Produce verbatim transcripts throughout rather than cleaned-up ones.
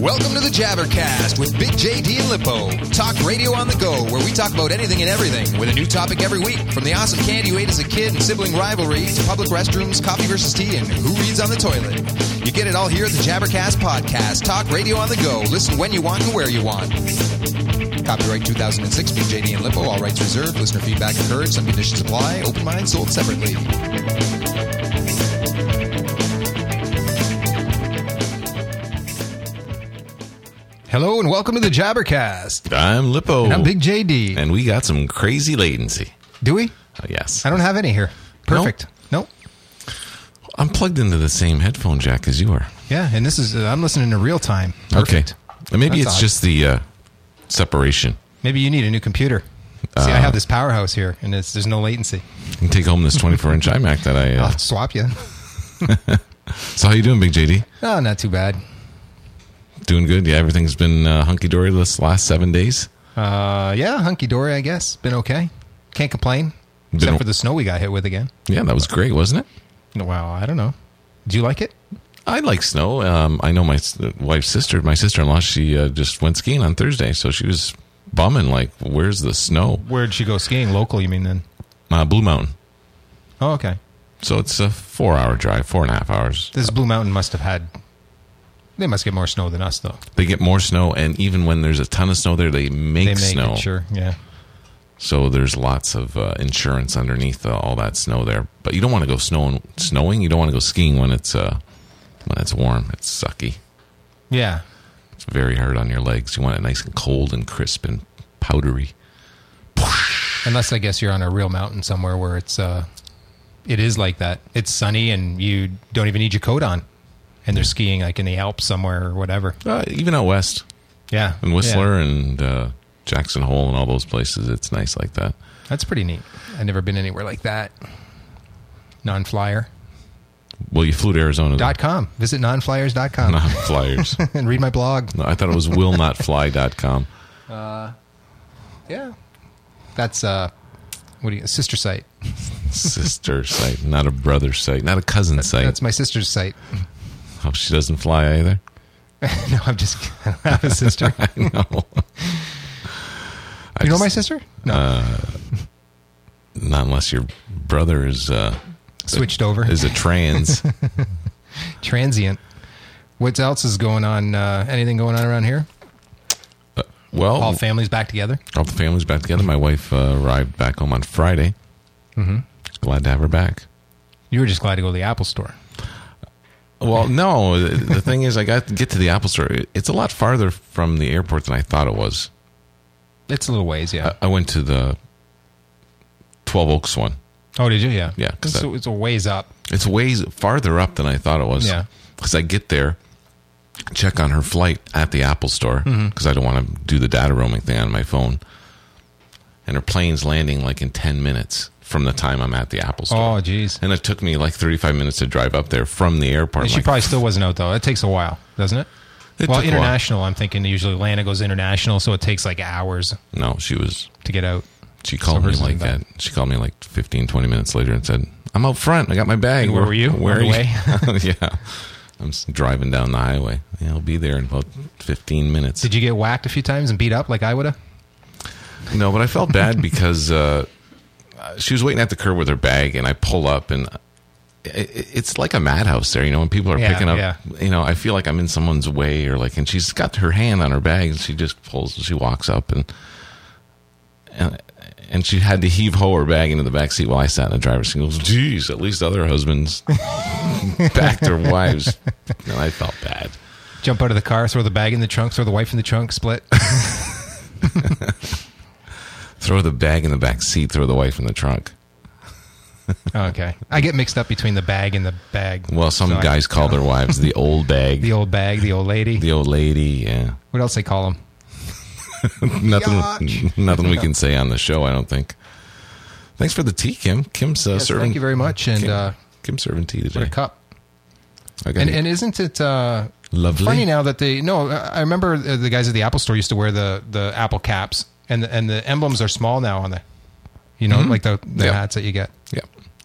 Welcome to the Jabbercast with Big J D and Lippo. Talk radio on the go, where we talk about anything and everything with a new topic every week. From the awesome candy you ate as a kid and sibling rivalry to public restrooms, coffee versus tea, and who reads on the toilet. You get it all here at the Jabbercast Podcast. Talk radio on the go. Listen when you want and where you want. Copyright two thousand six, Big J D and Lippo. All rights reserved. Listener feedback encouraged. Some conditions apply. Open mind sold separately. Hello and welcome to the Jabbercast. I'm Lippo. And I'm Big J D. And we got some crazy latency. Do we? Uh, yes. I don't have any here. Perfect. Nope. nope. I'm plugged into the same headphone jack as you are. Yeah, and this is, uh, I'm listening to real time. Perfect. Okay. Maybe That's it's odd. just the uh, separation. Maybe you need a new computer. See, Uh, I have this powerhouse here, and it's, there's no latency. You can take home this twenty-four inch iMac that I... Uh, I'll swap you. So how you doing, Big J D? Oh, not too bad. Doing good? Yeah, everything's been uh, hunky-dory this last seven days? Uh, yeah, hunky-dory, I guess. Been okay. Can't complain. Been Except o- for the snow we got hit with again. Yeah, that was great, wasn't it? Well, I don't know. Do you like it? I like snow. Um, I know my s- wife's sister, my sister-in-law, she uh, just went skiing on Thursday, so she was bumming, like, where's the snow? Where'd she go skiing? Local, you mean, then? Uh, Blue Mountain. Oh, okay. So it's a four-hour drive, four and a half hours. This Blue Mountain must have had... They must get more snow than us, though. They get more snow, and even when there's a ton of snow there, they make, They make snow. it, sure, yeah. So there's lots of uh, insurance underneath uh, all that snow there. But you don't want to go snowing, snowing. You don't want to go skiing when it's uh, when it's warm. It's sucky. Yeah. It's very hard on your legs. You want it nice and cold and crisp and powdery. Unless, I guess, you're on a real mountain somewhere where it's uh, it is like that. It's sunny, and you don't even need your coat on. And they're skiing, like, in the Alps somewhere or whatever. Uh, even out west. Yeah. In Whistler Yeah. and uh, Jackson Hole and all those places, it's nice like that. That's pretty neat. I've never been anywhere like that. Non-flyer. Well, you flew to Arizona. Dot com. Visit non-flyers dot com. Not flyers. And read my blog. No, I thought it was will not fly dot com. Yeah. That's, uh, what do you, a sister site. Sister site, not a brother site, not a cousin site. That's my sister's site. Oh, she doesn't fly either? No, I'm just, I don't have a sister. I know. I You know just- my sister? No. Uh, not unless your brother is uh, Switched over. is a trans. Transient. What else is going on? Uh, anything going on around here? Well, All families back together? all the family's back together. My wife uh, arrived back home on Friday. Mm-hmm. Glad to have her back. You were just glad to go to the Apple store. Well, no. the, the thing is, I got to get to the Apple Store. It's a lot farther from the airport than I thought it was. It's a little ways, yeah. I, I went to the Twelve Oaks one. Oh, did you? Yeah. Yeah, 'cause It's, that- it's a ways up. It's ways farther up than I thought it was. Yeah. Because I get there, check on her flight at the Apple Store, because Mm-hmm. I don't want to do the data roaming thing on my phone. And her plane's landing like in ten minutes from the time I'm at the Apple Store. Oh, geez. And it took me like thirty-five minutes to drive up there from the airport. And she Like, probably still wasn't out, though. It takes a while, doesn't it? It well, took a while. international, I'm thinking usually Atlanta goes international, so it takes like hours No, she was. to get out. She called So me hers like isn't bad. at, She called me like fifteen, twenty minutes later and said, "I'm out front. I got my bag." And where were you? Where On are the you? Yeah, I'm s- driving down the highway. Yeah, I'll be there in about fifteen minutes. Did you get whacked a few times and beat up like I would have? No, but I felt bad because uh, she was waiting at the curb with her bag, and I pull up, and it, it's like a madhouse there. You know, when people are Yeah, picking up, yeah. you know, I feel like I'm in someone's way, or like, and she's got her hand on her bag, and she just pulls, she walks up, and and and she had to heave ho her bag into the back seat while I sat in the driver's seat. She goes, "Geez, at least other husbands back their wives," and I felt bad. Jump out of the car, throw the bag in the trunk, throw the wife in the trunk, split. Throw the bag in the back seat, throw the wife in the trunk. Okay. I get mixed up between the bag and the bag. Well, some So I- guys call their wives the old bag. The old bag, the old lady. The old lady, yeah. What else they call them? nothing Yatch. nothing we can say on the show, I don't think. Thanks for the tea, Kim. Kim's uh, Yes, serving. thank you very much. And Kim, uh, Kim's serving tea what today. a cup. I got And, it. and isn't it uh, Lovely. funny now that they... No, I remember the guys at the Apple store used to wear the, the Apple caps. And the, and the emblems are small now on the... You know, Mhm. like the, the Yep. hats that you get. Yeah.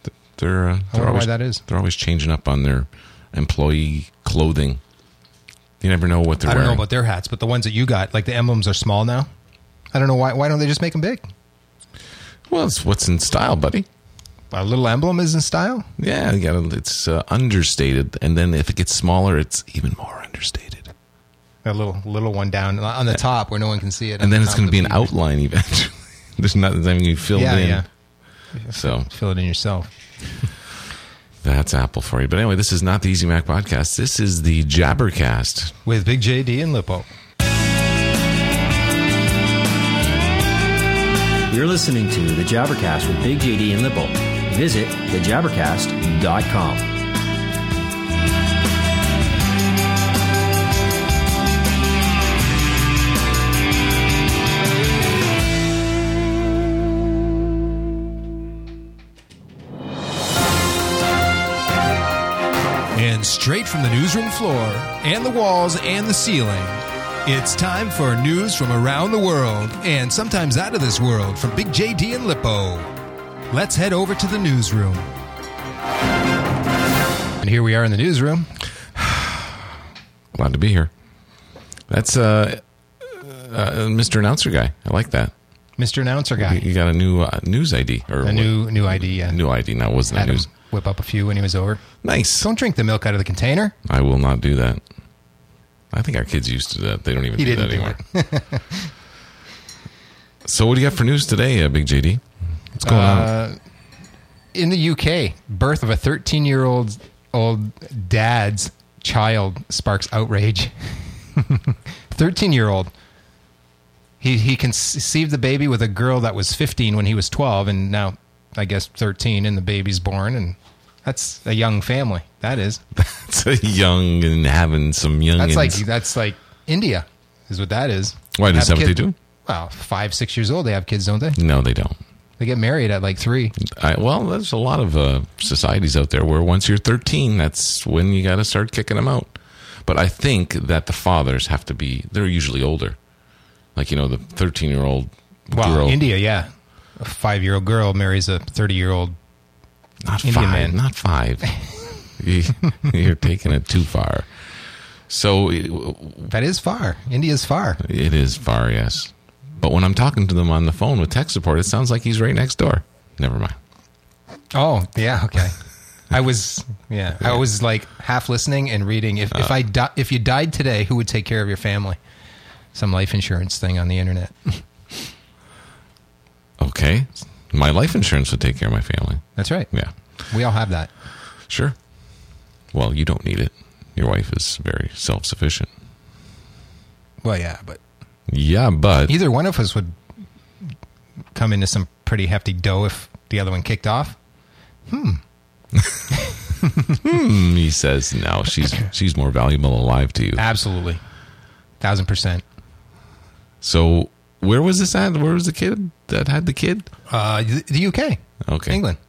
They're, uh, I they're wonder always, why that is. They're always changing up on their employee clothing. You never know what they're I don't wearing. know about their hats, but the ones that you got, like the emblems are small now. I don't know why. Why don't they just make them big? Well, it's what's in style, buddy. A little emblem is in style. Yeah, you gotta, it's uh, understated, and then if it gets smaller, it's even more understated. A little little one down on the top where no one can see it. And then the it's top going of to be the an feet. outline eventually. There's nothing that you filled Yeah, in. yeah. So Fill it in yourself. that's Apple for you. But anyway, this is not the Easy Mac Podcast. This is the Jabbercast. With Big J D and Lippo. You're listening to The Jabbercast with Big J D and Lippo. Visit the jabbercast dot com. And straight from the newsroom floor and the walls and the ceiling, it's time for news from around the world and sometimes out of this world from Big J D and Lippo. Let's head over to the newsroom. And here we are in the newsroom. Glad to be here. That's uh, uh, Mister Announcer Guy. I like that. Mister Announcer Guy. You got a new uh, news I D. Or A new new I D, yeah. New I D. Now, wasn't Had that him news? whip up a few when he was over. Nice. Don't drink the milk out of the container. I will not do that. I think our kids used to that. They don't even He do didn't that do anymore. So what do you got for news today, uh, Big J D? What's going on? Uh, in the U K, birth of a thirteen-year-old old dad's child sparks outrage. thirteen-year-old. He he conceived the baby with a girl that was fifteen when he was twelve, and now I guess thirteen, and the baby's born, and that's a young family. That is. It's a young and having some young. That's like that's like India, is what that is. Why, is Have that what they kid- do? Well, five, six years old, they have kids, don't they? No, they don't. They get married at like three. I, well, there's a lot of uh, societies out there where once you're thirteen, that's when you got to start kicking them out. But I think that the fathers have to be, they're usually older. Like, you know, the thirteen-year-old Well, girl. India, yeah. A five-year-old girl marries a thirty-year-old. Not Indian five. man. Not five. You- You're taking it too far. So it, That is far. India's far. it is far, yes. But when I'm talking to them on the phone with tech support, it sounds like he's right next door. Never mind. Oh, yeah, okay. I was, yeah, I was like half listening and reading. If if I di- if you died today, who would take care of your family? Some life insurance thing on the internet. Okay. My life insurance would take care of my family. That's right. Yeah. We all have that. Sure. Well, you don't need it. Your wife is very self-sufficient. Well, yeah, but Yeah, but either one of us would come into some pretty hefty dough if the other one kicked off. hmm, he says no. She's she's more valuable alive to you. Absolutely. Thousand percent. So where was this at? Where was the kid that had the kid? Uh, the the U K. Okay. England.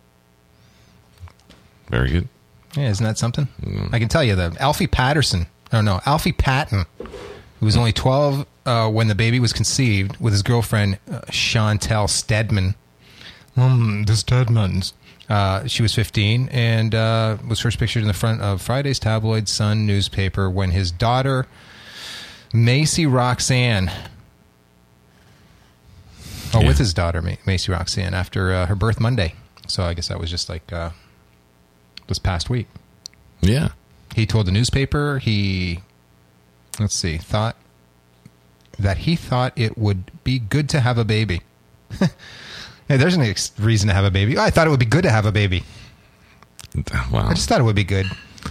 Very good. Yeah, isn't that something? I can tell you that Alfie Patterson, oh no, Alfie Patton, who was only twelve uh, when the baby was conceived, with his girlfriend uh, Chantel Stedman. Um, the Stedmans. Uh, she was fifteen and uh, was first pictured in the front of Friday's tabloid Sun newspaper when his daughter, Macy Roxanne, oh, Yeah. with his daughter, Ma- Macy Roxanne, after uh, her birth Monday. So I guess that was just like uh, this past week. Yeah. He told the newspaper he, let's see, thought that he thought it would be good to have a baby. Hey, there's an ex- reason to have a baby. I thought it would be good to have a baby. Wow. I just thought it would be good.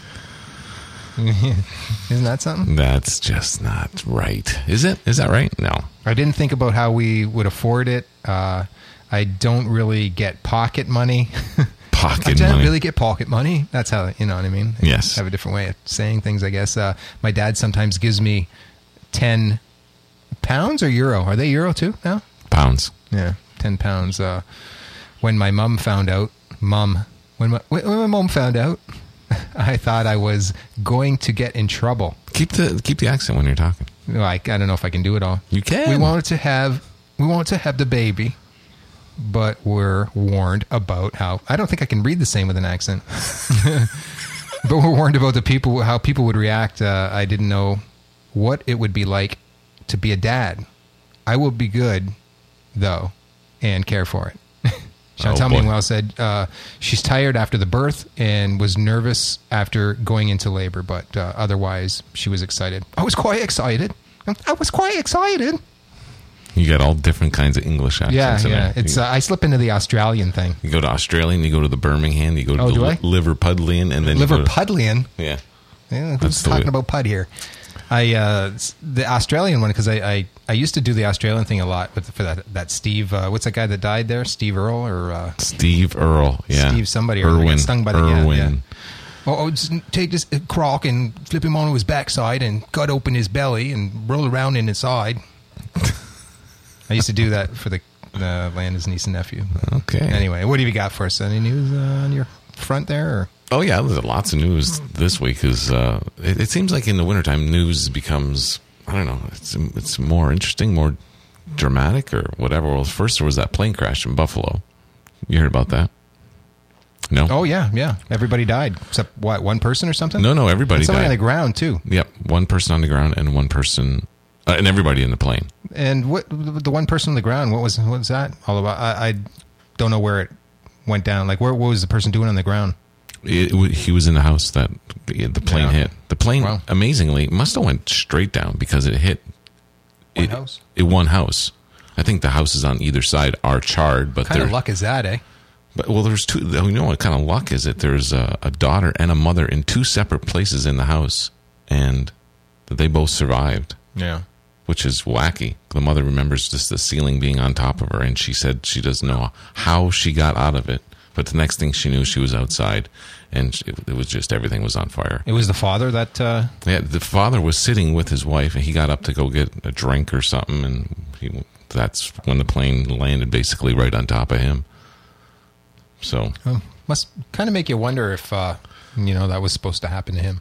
Isn't that something? That's just not right. Is it? Is that right? No. I didn't think about how we would afford it. Uh, I don't really get pocket money. Pocket I don't money. really get pocket money. That's how, you know what I mean? I Yes. have a different way of saying things, I guess. Uh, my dad sometimes gives me ten pounds or euro. Are they euro too now? Pounds. Yeah, ten pounds. Uh, when my mum found out, mum, when my, when my mum found out, I thought I was going to get in trouble. Keep the keep the accent when you're talking. Like, I don't know if I can do it all. You can. We wanted to have, we wanted to have the baby, but we're warned about how, I don't think I can read the same with an accent, but we're warned about the people, how people would react. Uh, I didn't know what it would be like to be a dad. I will be good, though, and care for it. Chantal Oh, boy. Meanwhile said uh, she's tired after the birth and was nervous after going into labor, but uh, otherwise she was excited. I was quite excited. I was quite excited. You got all different kinds of English accents. Yeah, in yeah. there. It's you, uh, I slip into the Australian thing. you go to Australian, you go to the Birmingham, you go to Oh, the do I? Li- Liverpudlian, and then you go to- Liverpudlian. Yeah. Yeah, That's who's the talking way- about pud here? I uh, s- the Australian one because I, I I used to do the Australian thing a lot with for that that Steve. Uh, what's that guy that died there? Steve Earle or uh, Steve Earle. Yeah. Steve somebody or they got Irwin. stung by the yeah, Irwin. yeah. Oh, oh, just take this crock and flip him onto his backside and cut open his belly and roll around in his side. I used to do that for the uh, Landon's niece and nephew. Okay. Anyway, what have you got for us? Any news uh, on your front there? Or? Oh, yeah, there's lots of news this week. Is uh, it, it seems like in the wintertime, news becomes, I don't know, it's it's more interesting, more dramatic or whatever. Well, first there was that plane crash in Buffalo. You heard about that? No? Oh yeah, yeah. Everybody died except what? One person or something? No, no, everybody And somebody died. on the ground too. Yep, one person on the ground and one person, uh, and everybody in the plane. And what the one person on the ground? What was what was that all about? I, I don't know where it went down. Like where what was the person doing on the ground? It, it, he was in the house that the, the plane Yeah. hit. The plane, Wow. amazingly, must have went straight down because it hit One it, house? It one house. I think the houses on either side are charred, but Kind they're of luck is that, eh? But well, there's two. You know what kind of luck is it? There's a, a daughter and a mother in two separate places in the house, and they both survived, Yeah. which is wacky. The mother remembers just the ceiling being on top of her, and she said she doesn't know how she got out of it. But the next thing she knew, she was outside, and it, it was just everything was on fire. It was the father that. Uh, Yeah, the father was sitting with his wife, and he got up to go get a drink or something, and he, that's when the plane landed basically right on top of him. So. oh, must kind of make you wonder if uh, you know that was supposed to happen to him.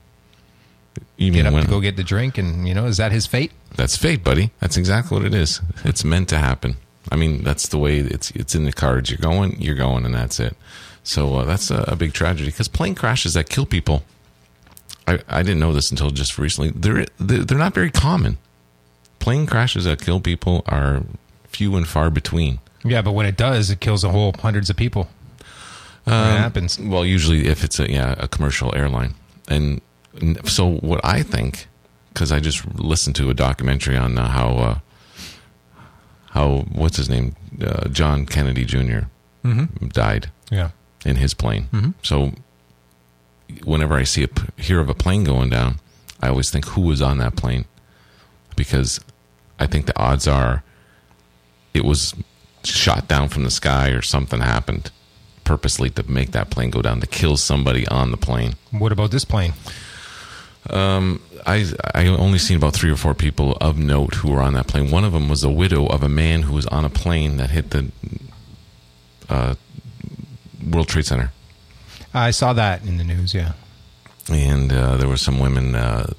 You Get mean up when, to go get the drink, and you know, is that his fate? That's fate, buddy. That's exactly what it is. It's meant to happen. I mean, that's the way it's it's in the cards. You're going, you're going, and that's it. So uh, that's a, a big tragedy because plane crashes that kill people. I, I didn't know this until just recently. They're they're they're not very common. Plane crashes that kill people are few and far between. Yeah, but when it does, it kills a whole hundreds of people. When Um, it happens. Well, usually if it's a yeah a commercial airline, and, and so what I think, because I just listened to a documentary on uh, how uh, how what's his name uh, John Kennedy Junior Mm-hmm. died Yeah. in his plane. Mhm. So whenever I see a p- hear of a plane going down, I always think who was on that plane, because I think the odds are it was shot down from the sky or something happened purposely to make that plane go down to kill somebody on the plane. What about this plane? Um, I I only seen about three or four people of note who were on that plane. One of them was a widow of a man who was on a plane that hit the uh, World Trade Center, I saw that in the news. Yeah. and uh, there were some women uh,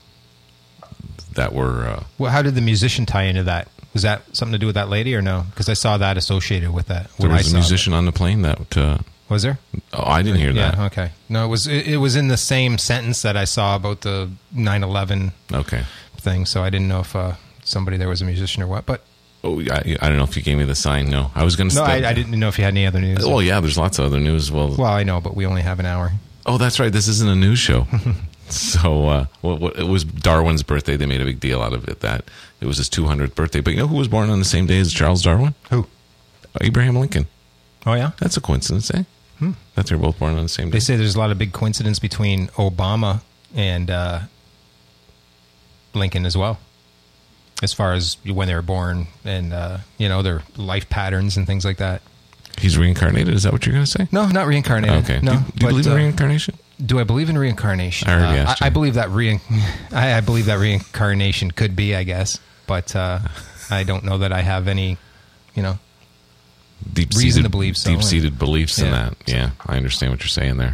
that were. Uh, Well, how did the musician tie into that? Was that something to do with that lady or no? Because I saw that associated with that. there when I was a saw musician on the plane that. Uh, that. Was there? oh, I didn't hear that. Yeah. Okay. No, it was. It, it was in the same sentence that I saw about the nine eleven Okay. thing. So I didn't know if uh, somebody there was a musician or what. But Oh, I, I don't know if you gave me the sign. No, I was going to. no, I, I didn't know if you had any other news. Well, yeah, there's lots of other news. Well, Well, I know, but we only have an hour. oh, that's right. This isn't a news show. So, uh, well, what, it was Darwin's birthday. They made a big deal out of it. That it was his two hundredth birthday. But you know who was born on the same day as Charles Darwin? Who? Abraham Lincoln. Oh yeah. That's a coincidence, eh? Hmm. That they're both born on the same day. They say there's a lot of big coincidence between Obama and uh, Lincoln as well, as far as when they were born and uh, you know their life patterns and things like that. He's reincarnated. Is that what you're going to say? No, not reincarnated. Okay. No, do, you- do you but, believe in uh, reincarnation? Do I believe in reincarnation? I already Uh, asked I, I you. believe that rein- I, I believe that reincarnation could be, I guess, but uh, I don't know that I have any, you know. Deep reason to believe so, Deep seated beliefs in Yeah. that. Yeah, I understand what you're saying there.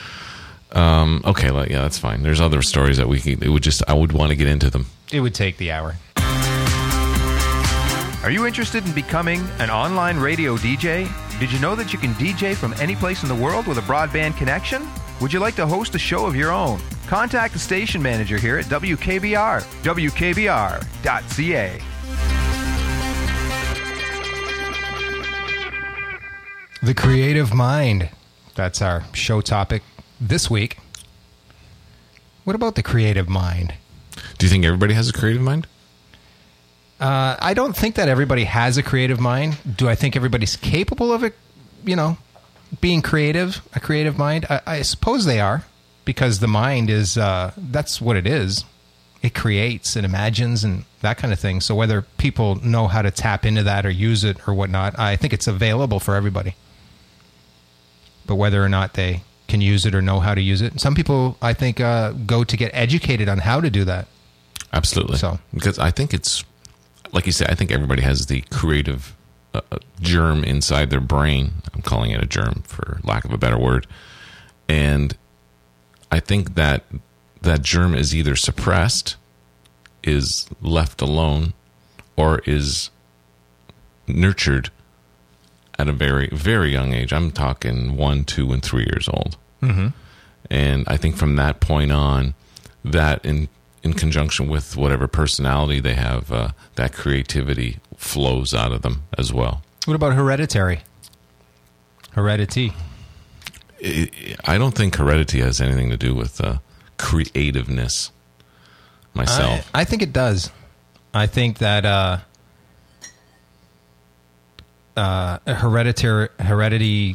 Um, okay, well, yeah, that's fine. There's other stories that we could. It would just. I would want to get into them. It would take the hour. Are you interested in becoming an online radio D J? Did you know that you can D J from any place in the world with a broadband connection? Would you like to host a show of your own? contact the station manager here at W K B R, W K B R dot C A. The creative mind. That's our show topic this week. What about the creative mind? Do you think everybody has a creative mind? Uh, I don't think that everybody has a creative mind. Do I think everybody's capable of it, you know, being creative, a creative mind? I, I suppose they are, because the mind is, uh, that's what it is. It creates and imagines and that kind of thing. So whether people know how to tap into that or use it or whatnot, I think it's available for everybody. But whether or not they can use it or know how to use it, some people, I think, uh, go to get educated on how to do that. Absolutely. So, because I think it's, like you said, I think everybody has the creative uh, germ inside their brain. I'm calling it a germ for lack of a better word. And I think that that germ is either suppressed, is left alone, or is nurtured at a very, very young age. I'm talking one, two, and three years old. mm-hmm. And I think from that point on, that in in conjunction with whatever personality they have, uh, that creativity flows out of them as well. What about hereditary? Heredity. It, I don't think heredity has anything to do with uh, creativeness myself. I, I think it does. I think that uh, uh, hereditary heredity,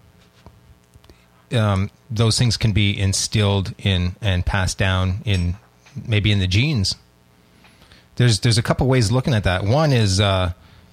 um, those things can be instilled in and passed down in maybe in the genes. There's there's a couple ways of looking at that. One is uh,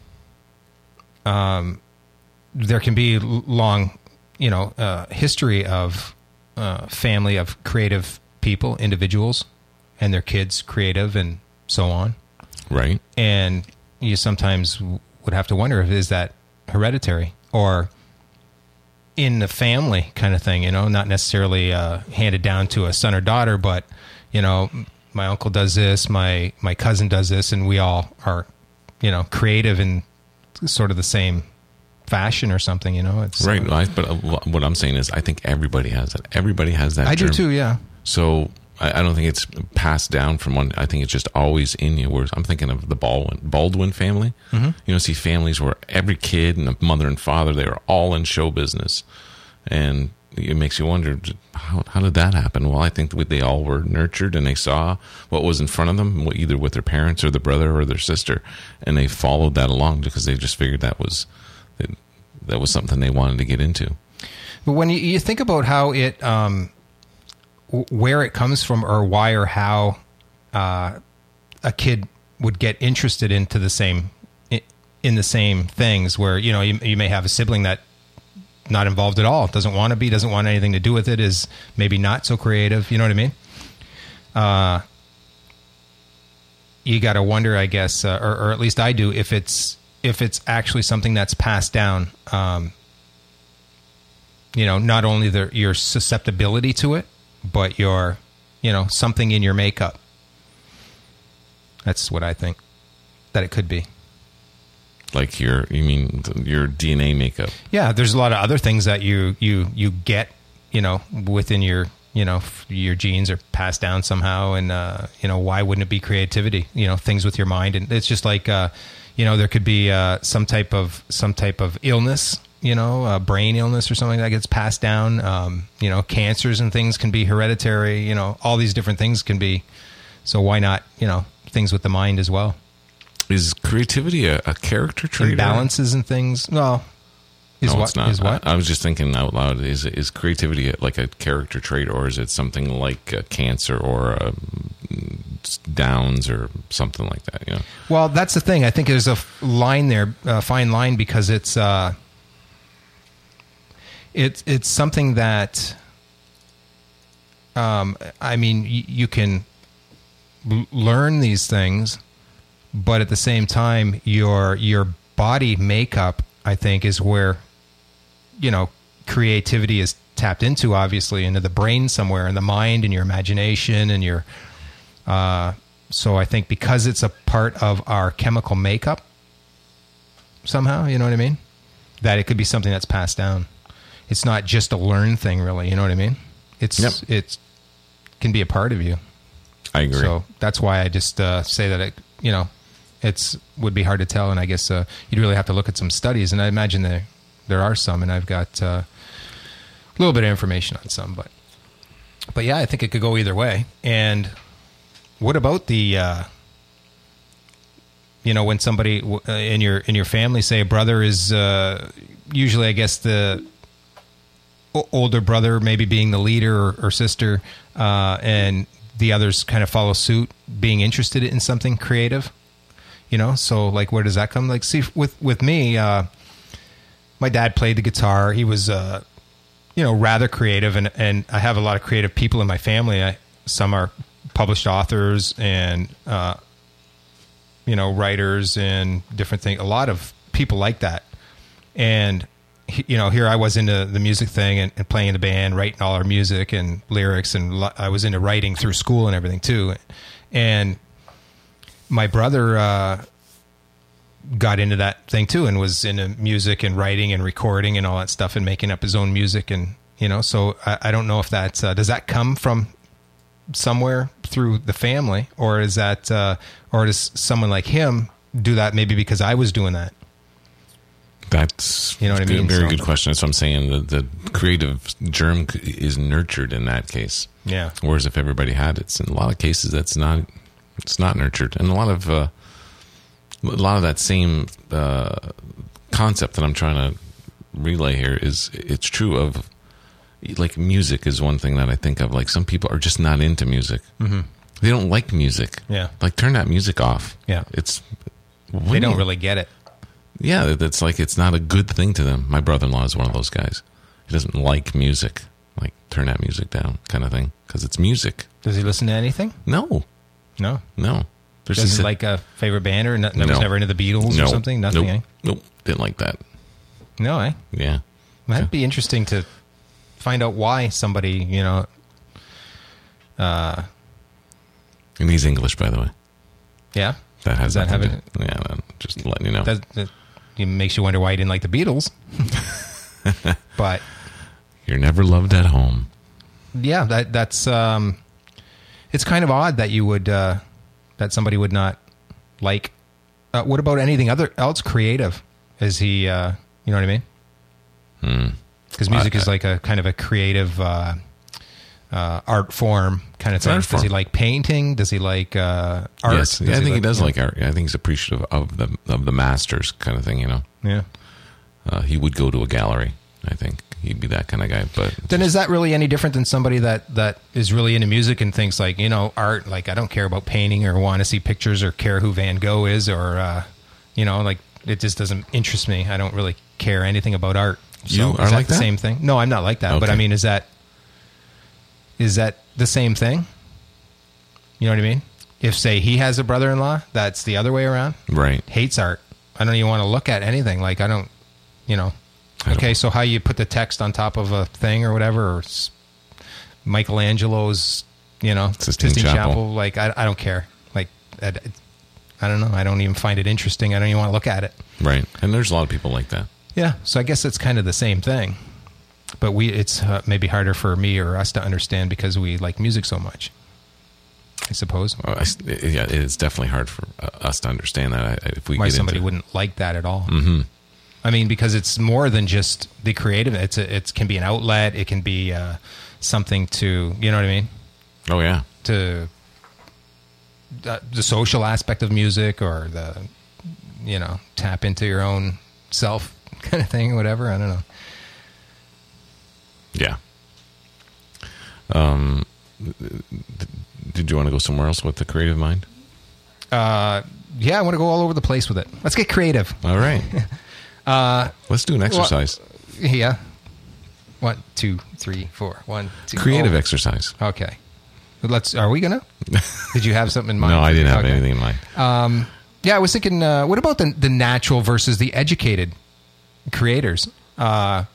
um, there can be long, you know, uh, history of uh, family of creative people, individuals, and their kids creative and so on. Right. And you sometimes would have to wonder if is that hereditary or in the family kind of thing, you know, not necessarily uh, handed down to a son or daughter, but, you know, my uncle does this, my, my cousin does this, and we all are, you know, creative in sort of the same fashion or something, you know. It's right. Uh, I, but uh, what I'm saying is I think everybody has it. Everybody has that I germ. do too, yeah. So I, I don't think it's passed down from one. I think it's just always in you. Whereas I'm thinking of the Baldwin, Baldwin family. Mm-hmm. You know, see families where every kid and the mother and father, they were all in show business. And it makes you wonder, how, how did that happen? Well, I think that they all were nurtured and they saw what was in front of them, either with their parents or their brother or their sister. And they followed that along because they just figured that was, that, that was something they wanted to get into. But when you, you think about how it, um, where it comes from or why or how uh, a kid would get interested into the same in the same things where, you know, you, you may have a sibling that not involved at all, doesn't want to be, doesn't want anything to do with it, is maybe not so creative, you know what I mean? Uh, you got to wonder, I guess, uh, or, or at least I do, if it's if it's actually something that's passed down, um, you know, not only the, your susceptibility to it, but your, you know, something in your makeup. That's what I think that it could be. Like your, you mean your D N A makeup? Yeah, there's a lot of other things that you you you get, you know, within your, you know, your genes are passed down somehow, and uh, you know, why wouldn't it be creativity? You know, things with your mind, and it's just like, uh, you know, there could be uh, some type of some type of illness, you know, a brain illness or something that gets passed down. Um, you know, cancers and things can be hereditary. You know, all these different things can be. So why not, you know, things with the mind as well? Is creativity a, a character trait? Imbalances and things? Well, is no, what? it's not. Is what? I, I was just thinking out loud. Is is creativity like a character trait, or is it something like a cancer or a Downs or something like that? You know? Well, that's the thing. I think there's a line there, a fine line, because it's uh, it's it's something that, um, I mean, y- you can l- learn these things. But at the same time, your your body makeup, I think, is where, you know, creativity is tapped into, obviously, into the brain somewhere, in the mind and your imagination and your... Uh, so I think because it's a part of our chemical makeup, somehow, you know what I mean? That it could be something that's passed down. It's not just a learned thing, really, you know what I mean? It's Yep. It can be a part of you. I agree. So that's why I just uh, say that it, you know, it's would be hard to tell, and I guess uh, you'd really have to look at some studies, and I imagine there there are some, and I've got uh, a little bit of information on some, but but yeah, I think it could go either way. And what about the, uh, you know, when somebody uh, in your in your family, say a brother is uh, usually, I guess the o- older brother maybe being the leader or, or sister, uh, and the others kind of follow suit, being interested in something creative. You know, so like, where does that come? Like, see, with with me, uh, my dad played the guitar. He was, uh, you know, rather creative, and and I have a lot of creative people in my family. I, some are published authors and uh, you know, writers and different things. A lot of people like that, and you know, here I was into the music thing and, and playing in the band, writing all our music and lyrics, and lo- I was into writing through school and everything too, and my brother uh, got into that thing too, and was into music and writing and recording and all that stuff, and making up his own music. And you know, so I, I don't know if that's uh, does that come from somewhere through the family, or is that, uh, or does someone like him do that maybe because I was doing that? That's, you know what I mean? A very So- good question. That's what I'm saying. The, the creative germ is nurtured in that case. Yeah. Whereas if everybody had it, in a lot of cases, that's not. It's not nurtured, and a lot of uh, a lot of that same uh, concept that I'm trying to relay here is it's true of, like, music is one thing that I think of. Like, some people are just not into music. Mm-hmm. They don't like music. Yeah. Like, turn that music off. Yeah. It's They don't really get it. Yeah, that's like, it's not a good thing to them. My brother-in-law is one of those guys. He doesn't like music. Like, turn that music down kind of thing, because it's music. Does he listen to anything? No. No. No. There's Does just he a- like a favorite band, or no, No. was never into the Beatles no. or something? Nothing, Nope. eh? Nope. Didn't like that. No, eh? Yeah. That'd be interesting to find out why somebody, you know, uh, And he's English, by the way. yeah. That has Does that nothing have to- Yeah, no, just letting you know. That, that it makes you wonder why he didn't like the Beatles. But You're never loved at home. yeah, that that's um, it's kind of odd that you would uh, that somebody would not like. Uh, what about anything other else creative? Is he? Uh, you know what I mean? Because music I- is like a kind of a creative uh, uh, art form kind of an thing. art Does he form. like painting? Does he like uh, art? Yes, Does yeah, I think he like- does yeah. like art. I think he's appreciative of the of the masters kind of thing. You know, Yeah. uh, he would go to a gallery. I think he'd be that kind of guy. But Then is that really any different than somebody that, that is really into music and thinks like, you know, art, like I don't care about painting or want to see pictures or care who Van Gogh is or, uh, you know, like it just doesn't interest me. I don't really care anything about art. So You is are that like the that? same thing? No, I'm not like that. But Okay. I mean, is that is that the same thing? You know what I mean? If, say, he has a brother-in-law, that's the other way around. right, Hates art. I don't even want to look at anything. Like, I don't, you know. I don't- Okay, so how you put the text on top of a thing or whatever, or s- Michelangelo's, you know, Sistine Chapel. like, I, I don't care. Like, I, I don't know. I don't even find it interesting. I don't even want to look at it. right. And there's a lot of people like that. Yeah, so I guess it's kind of the same thing. But we, it's uh, maybe harder for me or us to understand because we like music so much, I suppose. Uh, I s- yeah, it's definitely hard for uh, us to understand that. I, I- if we Why get somebody into, wouldn't like that at all. Mm-hmm. I mean, because it's more than just the creative. It's a, it can be an outlet. It can be uh, something to, you know what I mean? Oh yeah, To uh, the social aspect of music, or the, you know, tap into your own self kind of thing, whatever. I don't know. yeah. Um, did you want to go somewhere else with the creative mind? Uh, yeah, I want to go all over the place with it. Let's get creative. All right. uh, Let's do an exercise. Yeah. One, two, three, four. One, two. Creative oh. exercise. Okay. Let's. Are we gonna? Did you have something in mind? No, I didn't have Okay. anything in mind. Um, yeah, I was thinking. Uh, what about the the natural versus the educated creators? Uh,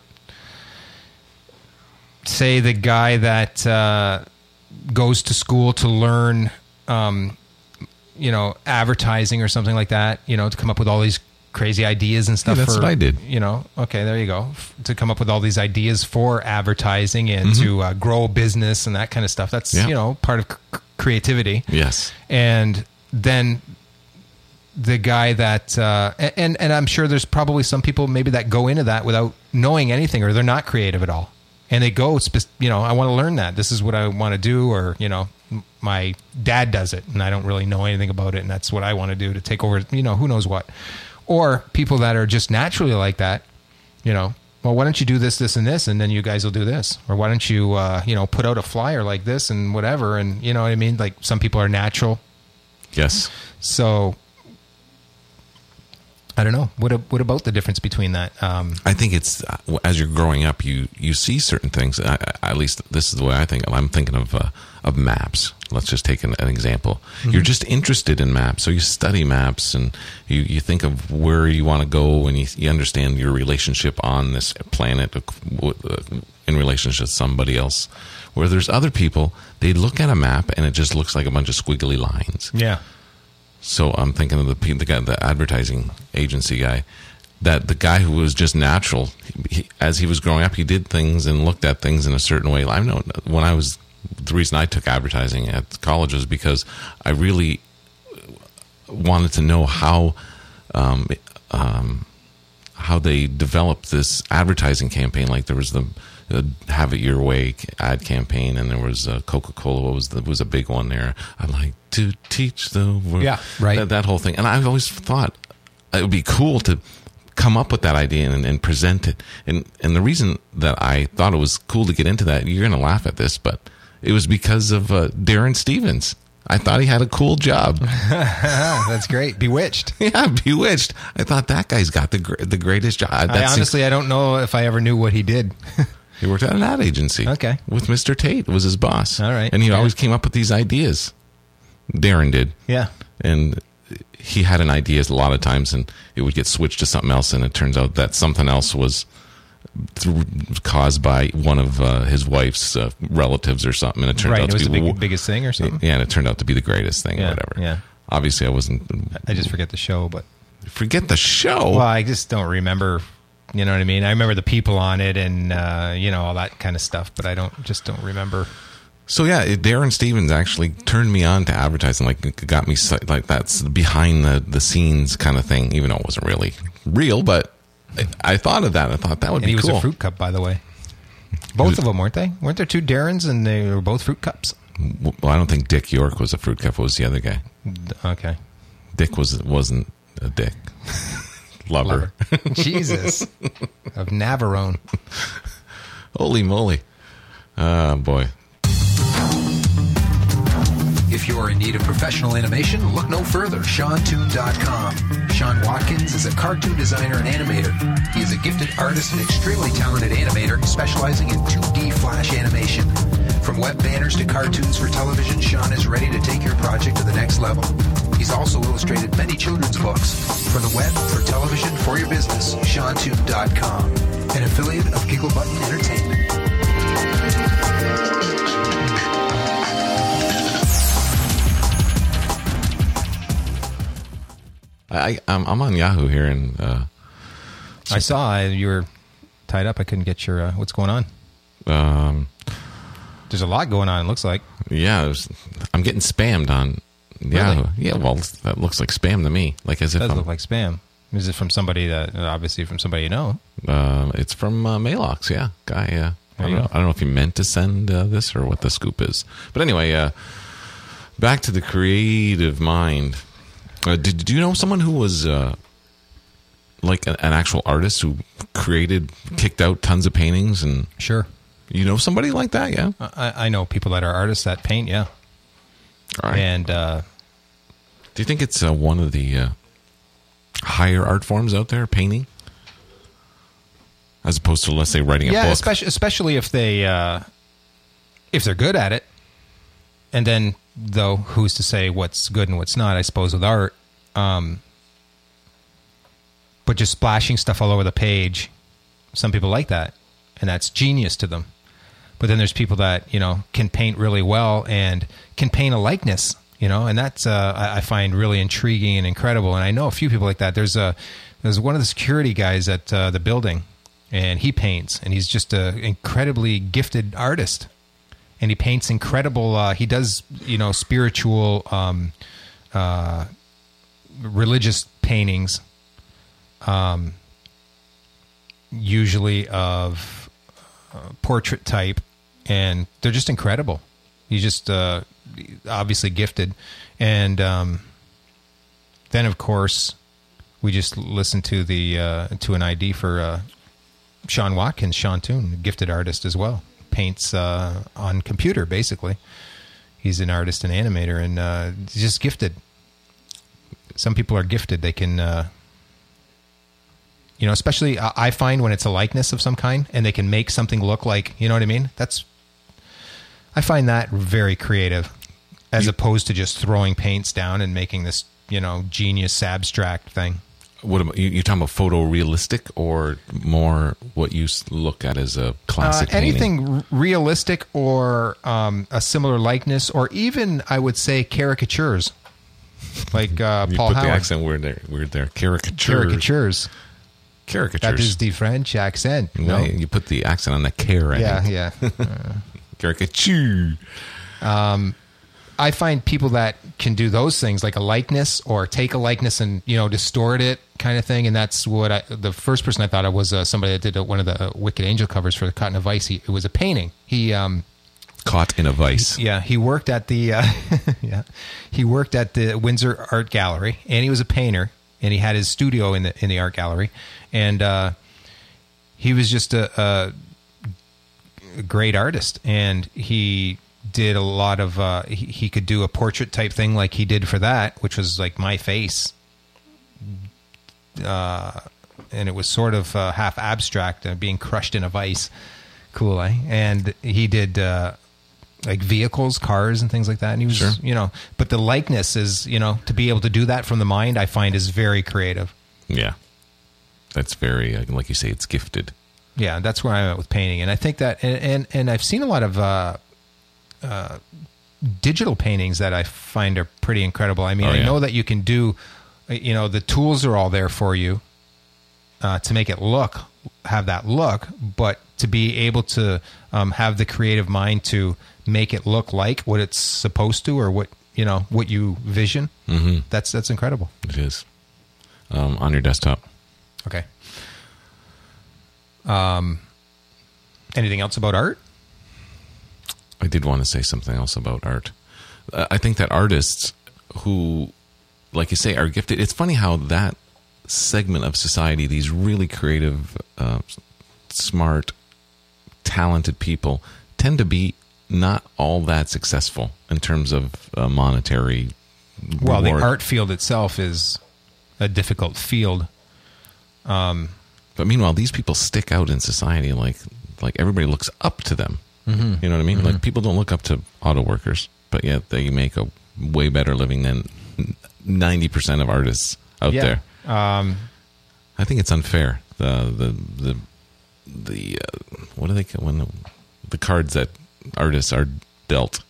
say the guy that uh, goes to school to learn, um, you know, advertising or something like that. You know, to come up with all these crazy ideas and stuff. Yeah, that's for, what I did. You know, okay, there you go. F- to come up with all these ideas for advertising and mm-hmm. to uh, grow a business and that kind of stuff. That's, yeah. you know, part of c- creativity. Yes. And then the guy that, uh, and, and I'm sure there's probably some people maybe that go into that without knowing anything, or they're not creative at all. And they go, you know, I want to learn that. This is what I want to do. Or, you know, my dad does it and I don't really know anything about it. And that's what I want to do to take over, you know, who knows what. Or people that are just naturally like that, you know, well, why don't you do this, this, and this, and then you guys will do this? Or why don't you, uh, you know, put out a flyer like this and whatever, and you know what I mean? Like some people are natural. Yes. So I don't know. What what about the difference between that? Um, I think it's uh, as you're growing up, you you see certain things. I, I, at least this is the way I think. I'm thinking of uh, of maps. Let's just take an, an example. Mm-hmm. You're just interested in maps, so you study maps and you, you think of where you want to go, and you, you understand your relationship on this planet in relationship to somebody else. Where there's other people, they look at a map and it just looks like a bunch of squiggly lines. Yeah. So I'm thinking of the the guy, the advertising agency guy, that the guy who was just natural. He, as he was growing up, he did things and looked at things in a certain way. I know when I was the reason I took advertising at college was because I really wanted to know how um, um, how they developed this advertising campaign. Like there was the uh, Have It Your Way ad campaign, and there was uh, Coca-Cola. What was the, was a big one there? I like to teach the world. Yeah, right. That, that whole thing. And I've always thought it would be cool to come up with that idea and, and present it. And and the reason that I thought it was cool to get into that, you're going to laugh at this, but it was because of uh, Darren Stevens. I thought he had a cool job. That's great. Bewitched. Yeah, Bewitched. I thought that guy's got the the greatest job. That I honestly, seems, I don't know if I ever knew what he did. He worked at an ad agency. Okay. With Mister Tate was his boss. All right. And he yeah. always came up with these ideas. Darren did. Yeah. And he had an idea a lot of times, and it would get switched to something else, and it turns out that something else was through, caused by one of uh, his wife's uh, relatives or something, and it turned right, out it to was be the big, w- biggest thing or something. Yeah, and it turned out to be the greatest thing yeah, or whatever. Yeah. Obviously, I wasn't. I just forget the show, but forget the show. Well, I just don't remember. You know what I mean? I remember the people on it and uh, you know all that kind of stuff, but I don't just don't remember. So yeah, Darren Stevens actually turned me on to advertising. Like, got me like that's behind the, the scenes kind of thing, even though it wasn't really real. But I, I thought of that. I thought that would and be he cool. was a fruit cup, by the way. Both of them, weren't they? Weren't there two Darrens and they were both fruit cups? Well, I don't think Dick York was a fruit cup. It was the other guy. Okay. Dick was wasn't a dick. Lover. Lover. Jesus. Of Navarone. Holy moly. Oh, boy. If you're in need of professional animation, look no further. Sean Toon dot com. Sean Watkins is a cartoon designer and animator. He is a gifted artist and extremely talented animator specializing in two D flash animation. From web banners to cartoons for television, Sean is ready to take your project to the next level. He's also illustrated many children's books. For the web, for television, for your business, Sean Toon dot com. An affiliate of Giggle Button Entertainment. I, I'm, I'm on Yahoo here, and uh, I saw uh, you were tied up. I couldn't get your uh, what's going on. Um, There's a lot going on. It looks like. Yeah, it was, I'm getting spammed on Yahoo. Really? Yeah, well, that looks like spam to me. Like as it if does I'm, look like spam. Is it from somebody that obviously from somebody you know? Uh, it's from uh, Malox. Yeah, guy. Uh, I don't know. I don't know if he meant to send uh, this or what the scoop is. But anyway, uh, back to the creative mind. Uh, did, did you know someone who was uh, like an, an actual artist who created, kicked out tons of paintings? And sure, you know somebody like that? Yeah, I, I know people that are artists that paint. Yeah, all right. And uh, do you think it's uh, one of the uh, higher art forms out there, painting, as opposed to, let's say, writing a yeah, book? especially especially if they uh, if they're good at it, and then. Though, who's to say what's good and what's not, I suppose, with art. Um, but just splashing stuff all over the page, some people like that, and that's genius to them. But then there's people that, you know, can paint really well and can paint a likeness You know, and that's uh, I, I find really intriguing and incredible. And I know a few people like that. There's a there's one of the security guys at uh, the building, and he paints, and he's just an incredibly gifted artist, and he paints incredible. Uh, he does you know spiritual, um, uh, religious paintings, um, usually of uh, portrait type, and they're just incredible. He's just uh, obviously gifted. And um, then, of course, we just listened to the uh, to an I D for uh, Sean Watkins, Sean Toon, a gifted artist as well. Paints uh, on computer, basically. He's an artist and animator, and uh, he's just gifted. Some people are gifted. They can, uh, you know, especially I find when it's a likeness of some kind, and they can make something look like, you know what I mean? That's I find that very creative, as you, opposed to just throwing paints down and making this, you know, genius abstract thing. What about, you, you're talking about photorealistic or more what you look at as a classic uh, anything painting? realistic or um, a similar likeness, or even, I would say, caricatures, like uh, you Paul put Howard. the accent word there. Weird there. Caricatures. Caricatures. Caricatures. That is the French accent. No, No, you put the accent on the care. yeah, yeah. Uh, Caricature. Um, I find people that can do those things, like a likeness or take a likeness and, you know, distort it kind of thing. And that's what I, the first person I thought of was uh, somebody that did uh, one of the uh, Wicked Angel covers for the Caught in a Vice. He, it was a painting. He, um, Caught in a Vice. yeah, he worked at the, uh, yeah, he worked at the Windsor Art Gallery, and he was a painter, and he had his studio in the, in the art gallery. And, uh, he was just a, a great artist, and he did a lot of uh he, he could do a portrait type thing like he did for that, which was like my face, uh and it was sort of uh, half abstract, uh, being crushed in a vice. Cool, eh? And he did uh like vehicles, cars and things like that, and he was Sure. you know but the likeness is, you know to be able to do that from the mind, I find is very creative. Yeah. That's very, uh, like you say, it's gifted. Yeah, that's where I'm at with painting, and I think that, and and, and I've seen a lot of uh, uh, digital paintings that I find are pretty incredible. I mean, Oh, I yeah. know that you can do, you know, the tools are all there for you uh, to make it look, have that look, but to be able to um, have the creative mind to make it look like what it's supposed to, or what you know, what you vision. Mm-hmm. That's that's incredible. It is. Um, on your desktop. Okay. Um, anything else about art? I did want to say something else about art. Uh, I think that artists who, like you say, are gifted. It's funny how that segment of society, these really creative, uh, smart, talented people, tend to be not all that successful in terms of uh, monetary Well, the reward. art field itself is a difficult field. Um, But meanwhile, these people stick out in society. Like, like everybody looks up to them. Mm-hmm. You know what I mean? Mm-hmm. Like, people don't look up to auto workers, but yet they make a way better living than ninety percent of artists out yeah. there. Um, I think it's unfair. The the the the uh, what do they call when the, the cards that artists are dealt?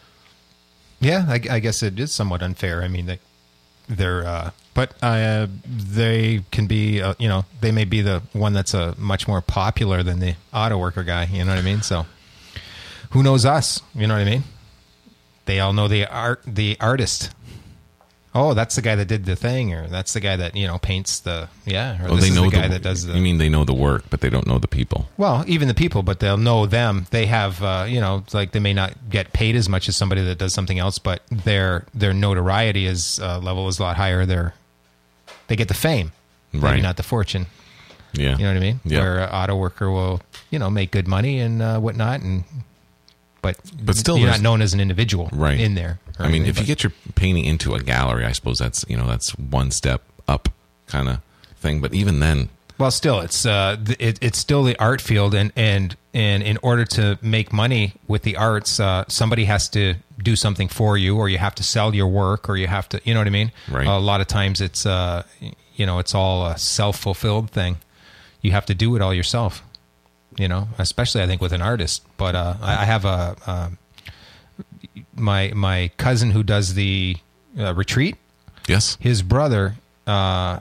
yeah, I, I guess it is somewhat unfair. I mean, they, they're, uh, but uh, they can be, uh, you know, they may be the one that's uh, much more popular than the auto worker guy. You know what I mean? So, who knows us? You know what I mean? They all know the art, the artist. Oh, that's the guy that did the thing, or that's the guy that, you know, paints the, yeah, or Oh, this they is know the guy the, that does the. You mean they know the work, but they don't know the people? Well, even the people, but they'll know them. They have, uh, you know, it's like they may not get paid as much as somebody that does something else, but their their notoriety is uh, level is a lot higher. They're they get the fame, maybe Right. not the fortune. Yeah, You know what I mean? Yeah. Where an auto worker will, you know, make good money and uh, whatnot, and but But still you're there's- not known as an individual, Right. in there. or I mean, anything, if you but- get your painting into a gallery, I suppose that's, you know, that's one step up kind of thing. But even then, Well, still, it's uh, th- it, it's still the art field, and, and and in order to make money with the arts, uh, somebody has to do something for you, or you have to sell your work, or you have to, you know what I mean? Right. A lot of times, it's uh, you know, it's all a self-fulfilled thing. You have to do it all yourself. You know, especially I think with an artist. But uh, I, I have a, a my my cousin who does the uh, retreat, Yes. his brother uh,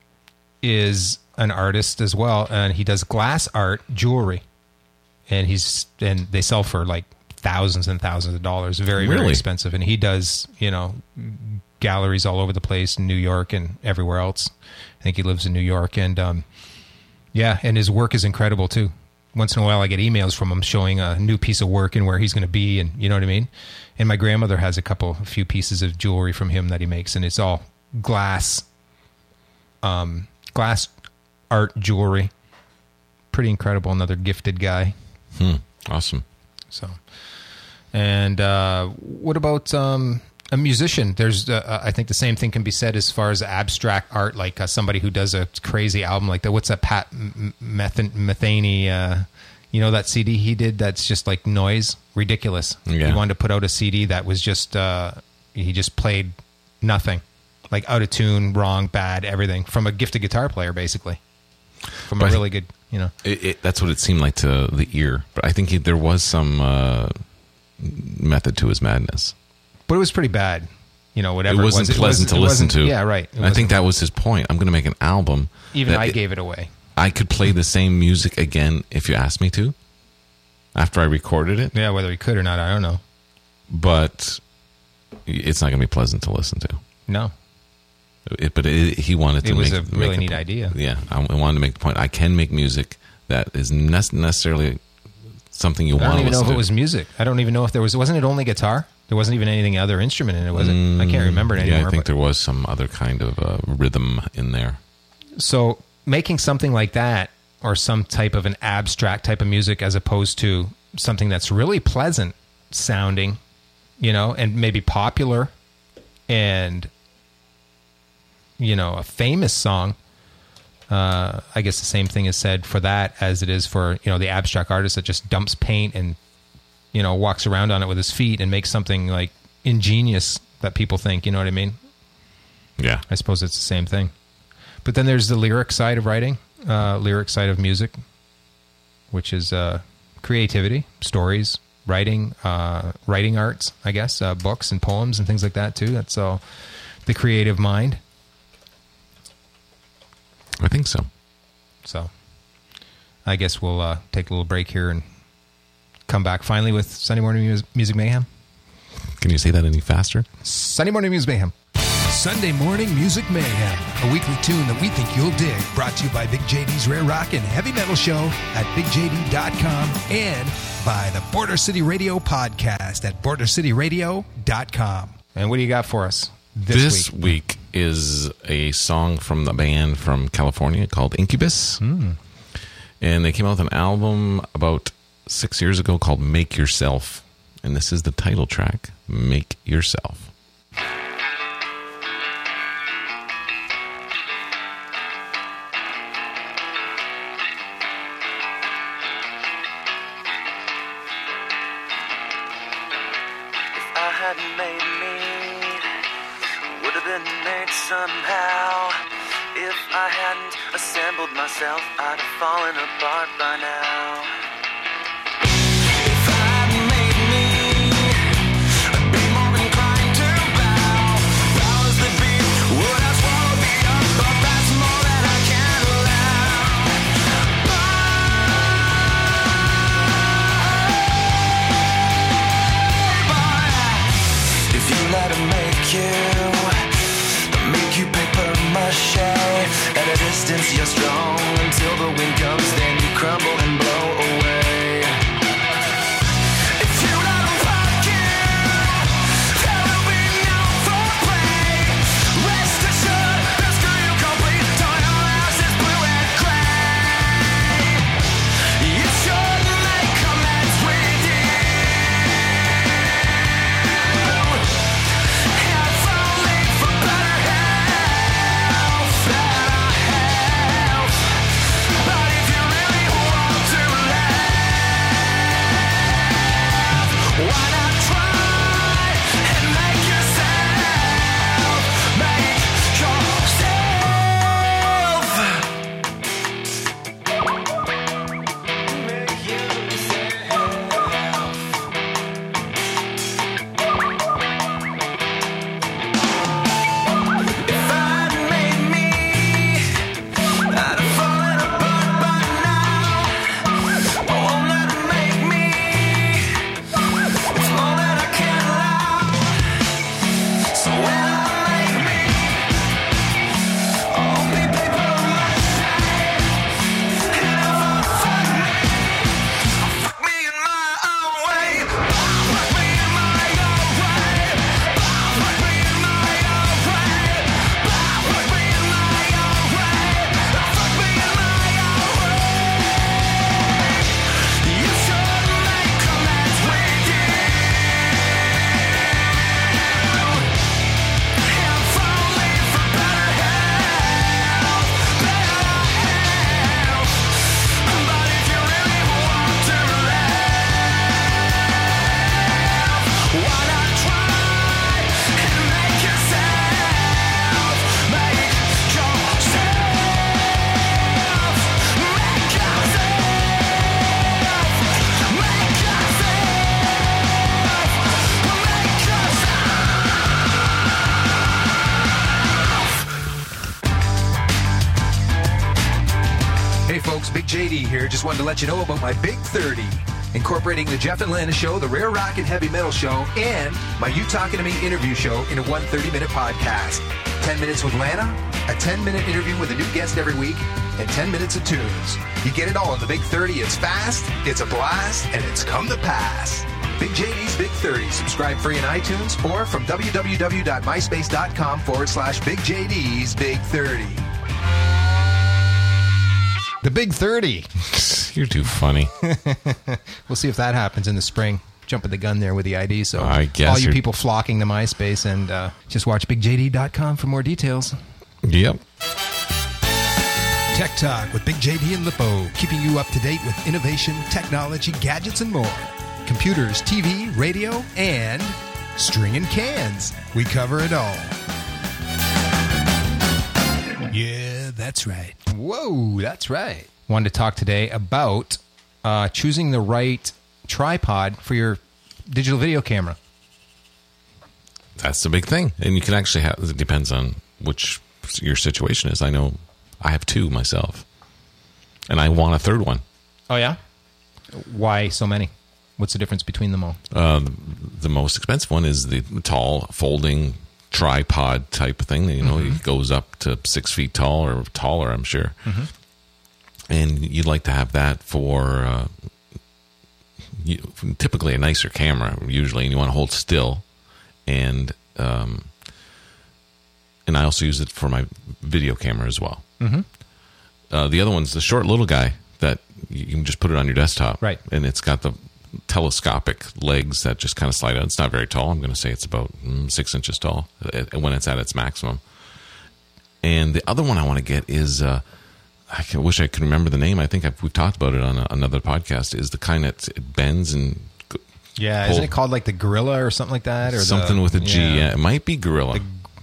is an artist as well, and he does glass art jewelry, and he's and they sell for like thousands and thousands of dollars, very very Really? expensive. And he does, you know, galleries all over the place in New York and everywhere else. I think he lives in New York, and um, yeah, and his work is incredible too. Once in a while, I get emails from him showing a new piece of work and where he's going to be, and you know what I mean. And my grandmother has a couple, a few pieces of jewelry from him that he makes, and it's all glass, um, glass art jewelry. Pretty incredible. Another gifted guy. Hmm. Awesome. So, and uh, what about um, a musician? There's, uh, I think the same thing can be said as far as abstract art, like uh, somebody who does a crazy album like that. What's that Pat M- Methan- Metheny? Uh, you know that C D he did that's just like noise, ridiculous. Yeah. He wanted to put out a C D that was just uh, he just played nothing, like out of tune, wrong, bad, everything from a gifted guitar player, basically, from But- a really good, you know. It, it, that's what it seemed like to the ear. But I think he, there was some uh, method to his madness. But it was pretty bad. You know, whatever It wasn't was, pleasant wasn't- to it listen wasn't- to. Yeah, right. It And I think wasn't- that was his point. I'm going to make an album. even that I it- gave it away. I could play the same music again if you asked me to, after I recorded it. Yeah, whether he could or not, I don't know. But it's not going to be pleasant to listen to. No. It, but it, he wanted to It was make a make really the neat po- idea. Yeah, I, I wanted to make the point. I can make music that is ne- necessarily something you I want don't to even know listen if to. it was music. I don't even know if there was. Wasn't it only guitar? There wasn't even anything other instrument in it, was it? I can't remember it anymore. Yeah, I think but- there was some other kind of uh, rhythm in there. So making something like that, or some type of an abstract type of music, as opposed to something that's really pleasant sounding, you know, and maybe popular, and you know, a famous song. Uh, I guess the same thing is said for that as it is for, you know, the abstract artist that just dumps paint and, you know, walks around on it with his feet and makes something like ingenious that people think, you know what I mean? Yeah. I suppose it's the same thing. But then there's the lyric side of writing, uh, lyric side of music, which is uh, creativity, stories, writing, uh, writing arts, I guess, uh, books and poems and things like that too. That's all the creative mind. I think so. So I guess we'll uh, take a little break here and come back finally with Sunday Morning Mus- Music Mayhem. Can you say that any faster? Sunday Morning Music Mayhem. Sunday Morning Music Mayhem, a weekly tune that we think you'll dig. Brought to you by Big J D's Rare Rock and Heavy Metal Show at big j d dot com and by the Border City Radio podcast at border city radio dot com. And what do you got for us this, This week? week is a song from the band from California called Incubus. Mm. And they came out with an album about six years ago called Make Yourself. And this is the title track, Make Yourself. I hadn't made me, would have been made somehow. If I hadn't assembled myself, I'd have fallen apart by now. If I hadn't made me, I'd be more inclined to bow. Powers that be would have swallowed me up, but that's more than I can allow. If you let him make you, make you paper mache. At a distance you're strong until the wind comes, then you crumble and blow away. Big J D here. Just wanted to let you know about my Big thirty. Incorporating the Jeff and Lana Show, the Rare Rock and Heavy Metal Show, and my You Talking to Me interview show in a one thirty-minute podcast. ten minutes with Lana, a ten-minute interview with a new guest every week, and ten minutes of tunes. You get it all in the Big thirty. It's fast, it's a blast, and it's come to pass. Big J D's Big thirty. Subscribe free in iTunes or from www.myspace.com forward slash Big J D's Big thirty. The Big thirty. You're too funny. We'll see if that happens in the spring. Jumping the gun there with the I D. So I guess all you you're- people flocking to MySpace, and uh, just watch big j d dot com for more details. Yep. Tech Talk with Big J D and Lippo, keeping you up to date with innovation, technology, gadgets, and more. Computers, T V, radio, and string and cans. We cover it all. Yeah, that's right. Whoa, that's right. Wanted to talk today about uh, choosing the right tripod for your digital video camera. That's the big thing. And you can actually have, it depends on which your situation is. I know I have two myself, and I want a third one. Oh, yeah? Why so many? What's the difference between them all? Uh, the, the most expensive one is the tall folding tripod type of thing. You know, Mm-hmm. it goes up to six feet tall or taller, I'm sure. Mm-hmm. And you'd like to have that for uh, you, typically a nicer camera, usually, and you want to hold still. And um, and I also use it for my video camera as well. Mm-hmm. Uh, the other one's the short little guy that you can just put it on your desktop. Right. And it's got the telescopic legs that just kind of slide out. It's not very tall. I'm going to say it's about mm, six inches tall uh, when it's at its maximum. And the other one I want to get is, uh, I can, wish I could remember the name. I think I've, we've talked about it on a, another podcast, is the kind that it bends and go- Yeah, pull- isn't it called like the Gorilla or something like that? Or something the, with a G. Yeah. Yeah, it might be Gorilla.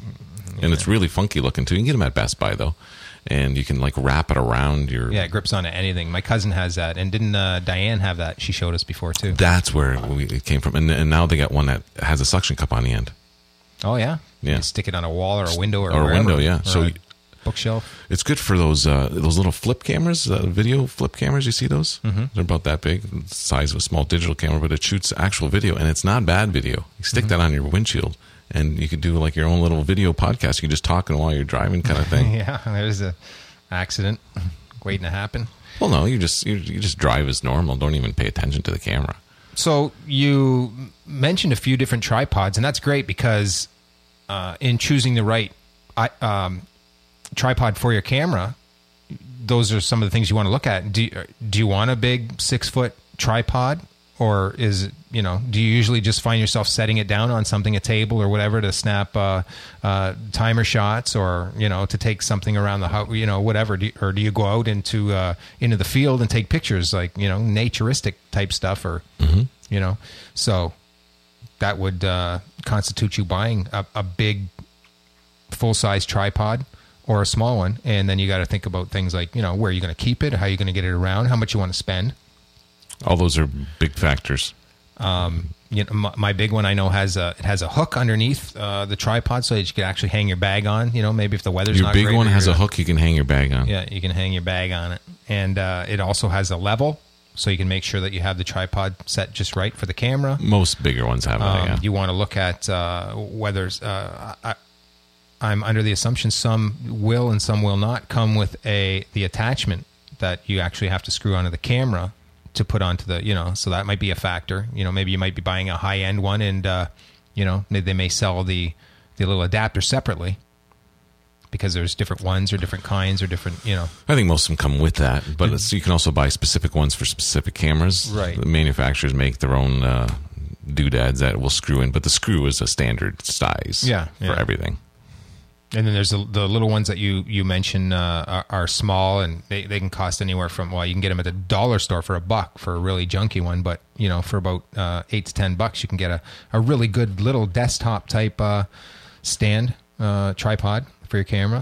And it's really funky looking too. You can get them at Best Buy though. And you can like wrap it around your... Yeah, it grips onto anything. My cousin has that. And didn't uh, Diane have that? She showed us before, too. That's where we, it came from. And, and now they got one that has a suction cup on the end. Oh, yeah? Yeah. You can stick it on a wall or a window or Or a wherever. window, yeah. Or So a you- bookshelf. It's good for those uh, those little flip cameras, uh, video flip cameras. You see those? Mm-hmm. They're about that big, the size of a small digital camera, but it shoots actual video, and it's not bad video. You stick Mm-hmm. that on your windshield, and you could do like your own little video podcast. You can just talking while you're driving, kind of thing. Yeah, there's a accident waiting to happen. Well, no, you just you, you just drive as normal. Don't even pay attention to the camera. So you mentioned a few different tripods, and that's great because uh, in choosing the right I, um, tripod for your camera, those are some of the things you want to look at. Do you, do you want a big six foot tripod, or is it, you know, do you usually just find yourself setting it down on something, a table or whatever, to snap uh, uh, timer shots, or you know, to take something around the house, you know, whatever, do you, or do you go out into uh, into the field and take pictures, like, you know, naturistic type stuff, or Mm-hmm. you know, so that would uh, constitute you buying a, a big full size tripod or a small one, and then you got to think about things like, you know, where you're going to keep it, how you're going to get it around, how much you want to spend. All those are big factors. Um, you know, my, my big one I know has a it has a hook underneath uh, the tripod so that you can actually hang your bag on. You know, maybe if the weather's Your not big great, one or has a you're- hook you can hang your bag on. Yeah, you can hang your bag on it, and uh, it also has a level, so you can make sure that you have the tripod set just right for the camera. Most bigger ones have that. Um, Yeah. You want to look at uh, whether uh, I, I'm under the assumption some will and some will not come with a the attachment that you actually have to screw onto the camera to put onto the, you know, so that might be a factor. You know, maybe you might be buying a high end one, and uh, you know, they, they may sell the the little adapter separately because there's different ones or different kinds or different, you know. I think most of them come with that, but it's, you can also buy specific ones for specific cameras. Right. The manufacturers make their own uh, doodads that will screw in, but the screw is a standard size Yeah, for yeah. everything. And then there's the, the little ones that you you mentioned uh, are, are small, and they, they can cost anywhere from, well, you can get them at the dollar store for a buck for a really junky one, but you know, for about uh, eight to ten bucks, you can get a, a really good little desktop type uh, stand uh, tripod for your camera.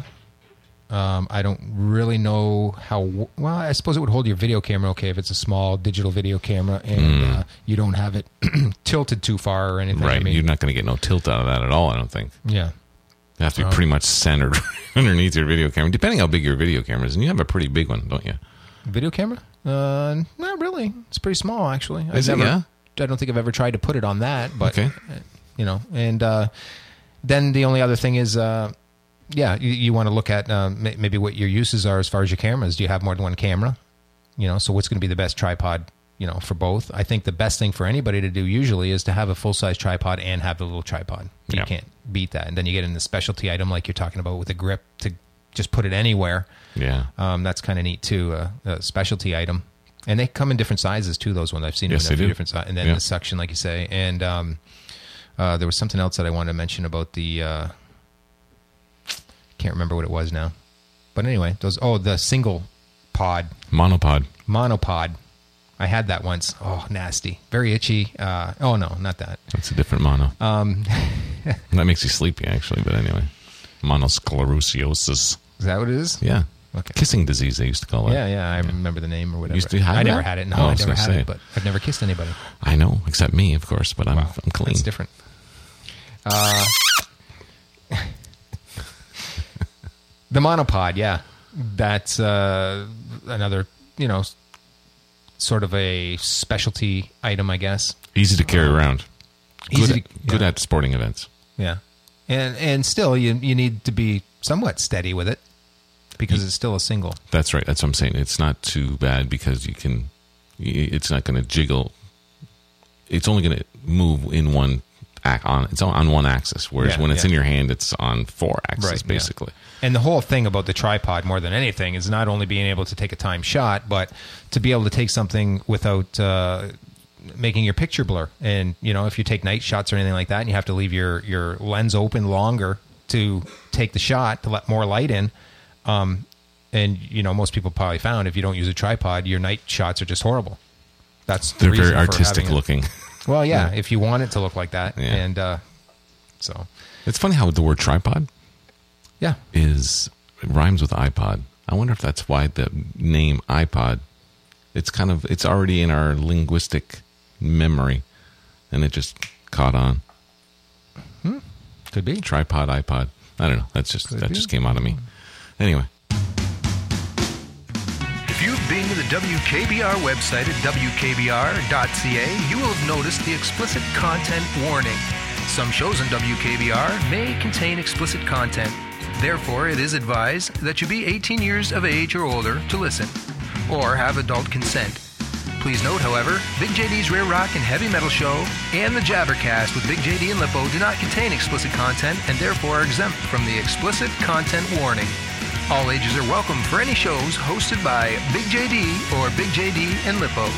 Um, I don't really know how well. I suppose it would hold your video camera okay if it's a small digital video camera and Mm. uh, you don't have it tilted too far or anything. Right. I mean, You're not going to get no tilt out of that at all, I don't think. yeah. It has to be Oh. pretty much centered underneath your video camera, depending how big your video camera is. And you have a pretty big one, don't you? Video camera? Uh, not really. It's pretty small, actually. I've Is it, never, yeah? I don't think I've ever tried to put it on that, but, Okay. uh, you know, and uh, then the only other thing is, uh, yeah, you, you want to look at uh, may- maybe what your uses are as far as your cameras. Do you have more than one camera? You know, so what's going to be the best tripod, you know, for both? I think the best thing for anybody to do usually is to have a full-size tripod and have the little tripod. You Yeah. can't beat that. And then you get in the specialty item like you're talking about with a grip to just put it anywhere. Yeah. Um, that's kind of neat too. Uh, a specialty item, and they come in different sizes too. Those ones I've seen Yes, them in a they few do. different sizes, and then Yeah. the suction, like you say. And um, uh, there was something else that I wanted to mention about the. Uh, can't remember what it was now, but anyway, those. Oh, the single pod Monopod. monopod. I had that once. Oh, nasty, very itchy. Uh, oh no, not that. That's a different mono. Um, That makes you sleepy, actually. But anyway, monosclerosis. is that what it is? Yeah. Okay. Kissing disease, they used to call it. Yeah, yeah, I remember the name or whatever. Used to have I never that? had it. No, Oh, I I was never gonna had say. it, but I've never kissed anybody. I know, except me, of course, but I'm, Wow, I'm clean. That's different. Uh, the monopod, yeah, that's uh, another, you know, sort of a specialty item, I guess. Easy to carry around. Easy Good, to- good yeah. at sporting events. Yeah, and and still, you you need to be somewhat steady with it because it's still a single. That's right. That's what I'm saying. It's not too bad because you can. y- It's not going to jiggle. It's only going to move in one ac- on. It's on, on one axis. Whereas Yeah, when it's yeah. in your hand, it's on four axes, Right, yeah. basically. And the whole thing about the tripod, more than anything, is not only being able to take a time shot, but to be able to take something without uh, making your picture blur. And, you know, if you take night shots or anything like that, and you have to leave your, your lens open longer to take the shot, to let more light in, um, and, you know, most people probably found if you don't use a tripod, your night shots are just horrible. That's the They're reason very for artistic having it. looking. Well, yeah, if you want it to look like that. Yeah. And uh, so, It's funny how the word tripod yeah. is rhymes with iPod. I wonder if that's why the name iPod. It's kind of it's already in our linguistic memory, and it just caught on. Could be. Tripod, iPod. I don't know. That's just Could that be. just came out of me. Anyway, If you've been to the W K B R website at w k b r dot c a, you will have noticed the explicit content warning. Some shows on W K B R may contain explicit content. Therefore, it is advised that you be eighteen years of age or older to listen, or have adult consent. Please note, however, Big J D's Rare Rock and Heavy Metal Show and the Jabbercast with Big J D and Lippo do not contain explicit content and therefore are exempt from the explicit content warning. All ages are welcome for any shows hosted by Big J D or Big J D and Lippo.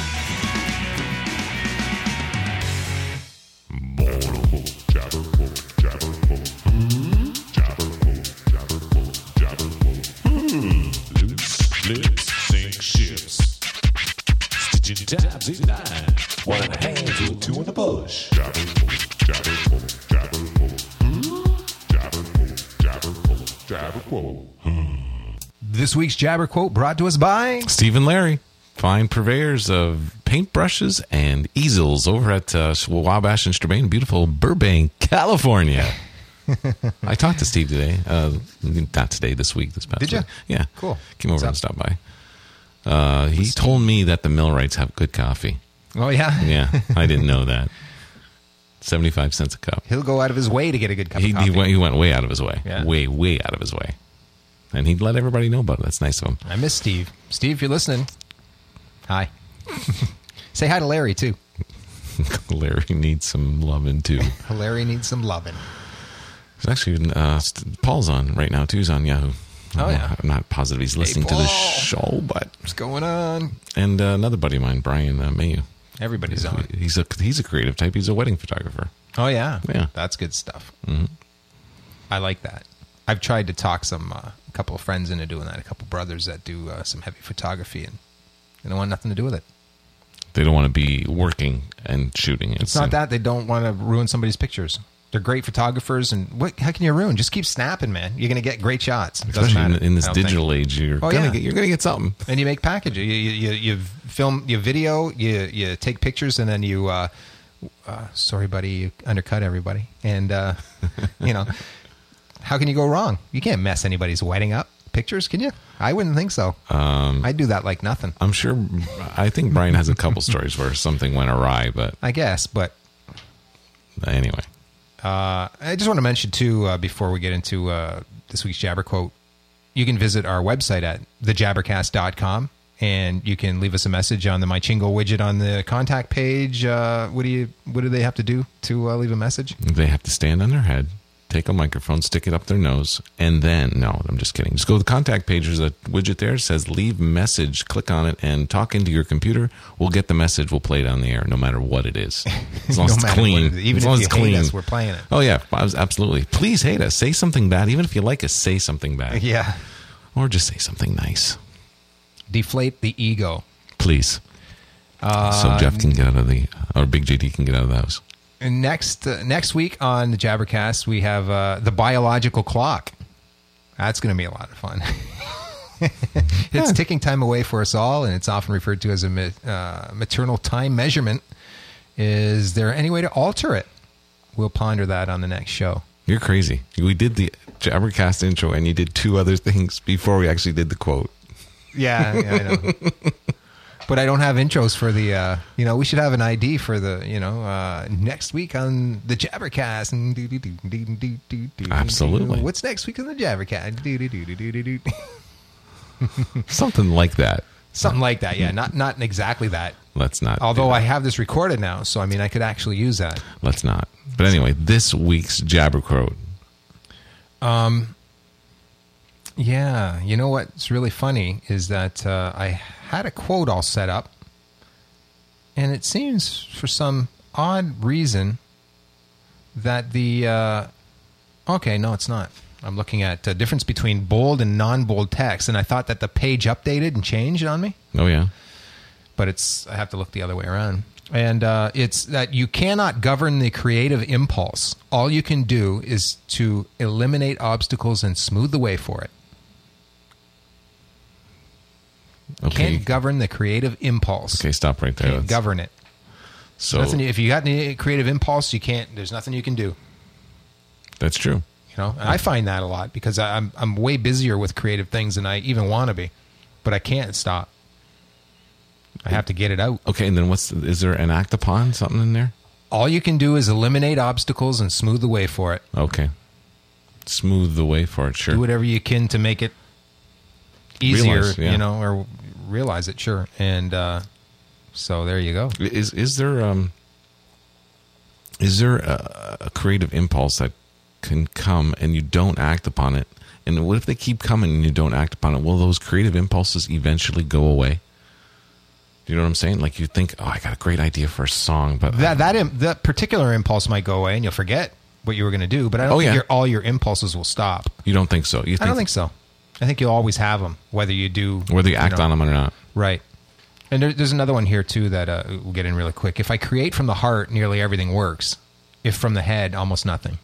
Loose lips sink ships. Stitching tabs in nine. One in the hands with two in the bush. Jabberwool, jabberwool, jabberwool. Jabberwool, jabberwool, jabberwool. This week's Jabber Quote brought to us by... Steve and Larry, fine purveyors of paintbrushes and easels over at uh, Wabash and Strabane, beautiful Burbank, California. I talked to Steve today. Uh, not today, this week, this past Did ya? week. Yeah. Cool. Came over What's and up? stopped by. Uh, he told me that the Millwrights have good coffee. Oh, yeah? Yeah, I didn't know that. seventy-five cents a cup. He'll go out of his way to get a good cup He, of coffee. he, went, he went way out of his way. Yeah. Way, way out of his way. And he'd let everybody know about it. That's nice of him. I miss Steve. Steve, if you're listening, hi. Say hi to Larry, too. Larry needs some loving, too. Larry needs some loving. It's actually, uh, st- Paul's on right now, too. He's on Yahoo. Oh, Uh, yeah. I'm not positive he's listening to Paul. the show, but... What's going on? And uh, another buddy of mine, Brian uh, Mayu. Everybody's on. He's a, he's a creative type. He's a wedding photographer. Oh, yeah. Yeah. That's good stuff. Mhm. I like that. I've tried to talk some, uh, a couple of friends into doing that, a couple brothers that do uh, some heavy photography, and they don't want nothing to do with it. They don't want to be working and shooting. It's not that they don't want to ruin somebody's pictures. They're great photographers, and what? How can you ruin? Just keep snapping, man. You're going to get great shots. It doesn't Especially in, matter, in this I don't think. digital age, you're Oh, gonna yeah. get you're gonna get something. And you make packages. You, you, you, you film, you video, you you take pictures, and then you. Uh, uh, sorry, buddy, you undercut everybody, and uh, you know, how can you go wrong? You can't mess anybody's wedding up. pictures? Can you? I wouldn't think so. Um, I'd do that like nothing. I'm sure. I think Brian has a couple stories where something went awry, but I guess. But anyway, uh, I just want to mention too uh, before we get into uh, this week's Jabber Quote, you can visit our website at the jabbercast dot com. And you can leave us a message on the My Chingo widget on the contact page. Uh, what do you? What do they have to do to uh, leave a message? They have to stand on their head, take a microphone, stick it up their nose, and then, no, I'm just kidding. Just go to the contact page. There's a widget there. It says leave message. Click on it and talk into your computer. We'll get the message. We'll play it on the air, no matter what it is. As long No as it's matter clean. what it is. Even as if long as you it's hate clean. us, we're playing it. Oh, yeah, absolutely. Please hate us. Say something bad. Even if you like us, say something bad. Yeah. Or just say something nice. Deflate the ego. Please. Uh, so Jeff can get out of the, or Big J D can get out of the house. And next uh, next week on the Jabbercast, we have uh, the biological clock. That's going to be a lot of fun. It's Yeah. ticking time away for us all, and it's often referred to as a ma- uh, maternal time measurement. Is there any way to alter it? We'll ponder that on the next show. You're crazy. We did the Jabbercast intro, and you did two other things before we actually did the quote. Yeah, yeah, I know. But I don't have intros for the, uh, you know, we should have an I D for the, you know, uh, next week on the Jabbercast. Absolutely. What's next week on the Jabbercast? Something like that. Something like that, yeah. Not not exactly that. Let's not. Although do that. I have this recorded now, so I mean, I could actually use that. Let's not. But anyway, this week's Jabber Quote. Um, yeah, you know what's really funny is that uh, I had a quote all set up, and it seems for some odd reason that the uh, okay, no, it's not. I'm looking at the difference between bold and non-bold text, and I thought that the page updated and changed on me, Oh, yeah. but it's I have to look the other way around. And uh, it's that you cannot govern the creative impulse. All you can do is to eliminate obstacles and smooth the way for it. Okay. Can't govern the creative impulse. Okay, stop right there. Can't Let's- govern it. So Nothing, if you got any creative impulse, you can't. There's nothing you can do. that's true. You know, and I find that a lot because I- I'm I'm way busier with creative things than I even want to be, but I can't stop. I have to get it out. Okay, and then what's the, is there an act upon something in there? All you can do is eliminate obstacles and smooth the way for it. Okay, smooth the way for it. Sure. Do whatever you can to make it easier, Realize, yeah. you know, or realize it. Sure, and uh, so there you go. Is is there um is there a, a creative impulse that can come and you don't act upon it? And what if they keep coming and you don't act upon it? Will those creative impulses eventually go away? Do you know what I'm saying? Like you think, oh, I got a great idea for a song, but That that im- that particular impulse might go away, and you'll forget what you were going to do. But I don't Oh, think yeah. your, all your impulses will stop. you don't think so. You think I don't think so. I think you'll always have them, whether you do whether you act know, on them or not. Right. And there, there's another one here too that uh, we'll get in really quick. If I create from the heart, nearly everything works. If from the head, almost nothing.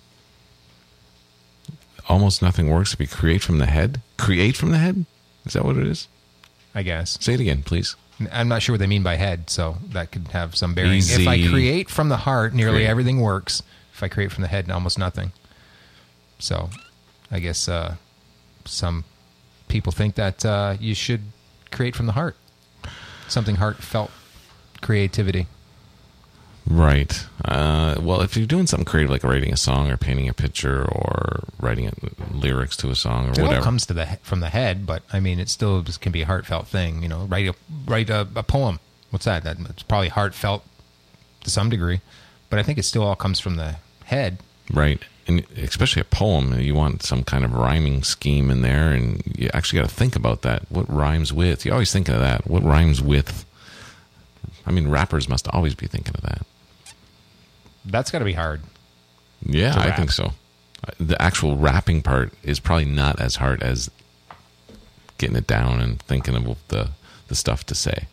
Almost nothing works if you create from the head. Create from the head? Is that what it is? I guess. Say it again, please. I'm not sure what they mean by head, so that could have some bearing. Easy. If I create from the heart, nearly Create. everything works. If I create from the head, almost nothing. So, I guess uh, some people think that uh, you should create from the heart. Something heartfelt creativity. Right. Uh, well, if you're doing something creative, like writing a song or painting a picture or writing a, lyrics to a song or It whatever. all comes to the he- from the head, but I mean, it still just can be a heartfelt thing. You know, write a write a, a poem. What's that? That it's probably heartfelt to some degree, but I think it still all comes from the head. Right. And especially a poem, you want some kind of rhyming scheme in there, and you actually got to think about that. What rhymes with? You always think of that. What rhymes with? I mean, rappers must always be thinking of that. That's got to be hard. Yeah, to I rap. think so. The actual rapping part is probably not as hard as getting it down and thinking of the, the stuff to say.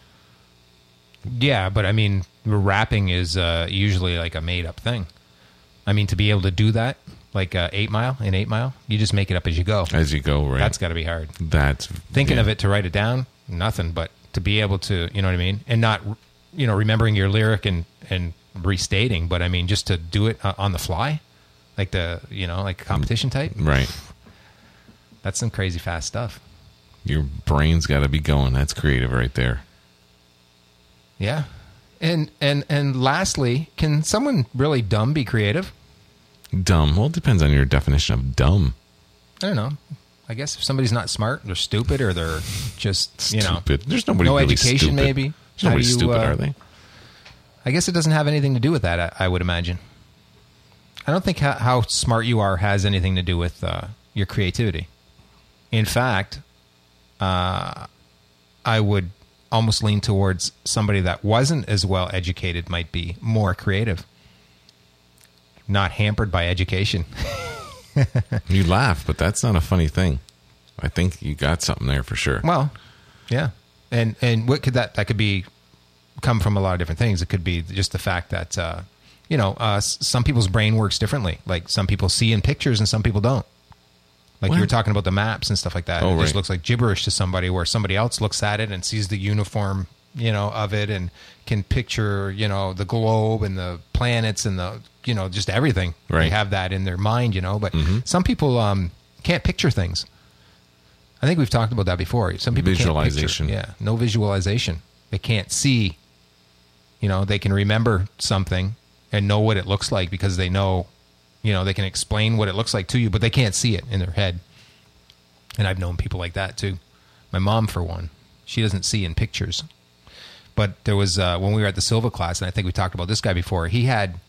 Yeah, but I mean, rapping is uh, usually like a made up thing. I mean, to be able to do that, like uh, Eight Mile in Eight Mile, you just make it up as you go. As you go, right? That's got to be hard. That's Thinking yeah. of it to write it down, nothing. But to be able to, you know what I mean, and not, you know, remembering your lyric and and restating, but I mean, just to do it uh, on the fly, like the, you know, like a competition type. Right. That's some crazy fast stuff. Your brain's got to be going. That's creative right there. Yeah. And and and lastly, can someone really dumb be creative? Dumb. Well, it depends on your definition of dumb. I don't know. I guess if somebody's not smart, they're stupid, or they're just, you know, Stupid. There's nobody no really education, stupid. maybe. There's nobody How do you, stupid, uh, are they? I guess it doesn't have anything to do with that, I, I would imagine. I don't think how, how smart you are has anything to do with uh, your creativity. In fact, uh, I would almost lean towards somebody that wasn't as well educated might be more creative, not hampered by education. You laugh, but that's not a funny thing. I think you got something there for sure. Well, yeah. And and what could that, that could be, come from a lot of different things. It could be just the fact that, uh, you know, uh, s- some people's brain works differently. Like some people see in pictures and some people don't. Like What? you were talking about the maps and stuff like that. Oh, it just right. looks like gibberish to somebody, where somebody else looks at it and sees the uniform, you know, of it, and can picture, you know, the globe and the planets and the, you know, just everything. Right. They have that in their mind, you know, but Mhm. some people um, can't picture things. I think we've talked about that before. Some people Visualization. can't picture. Yeah, no visualization. They can't see. You know, they can remember something and know what it looks like because they know, you know, they can explain what it looks like to you, but they can't see it in their head. And I've known people like that too. My mom, for one, she doesn't see in pictures. But there was, uh, when we were at the Silva class, and I think we talked about this guy before, he had,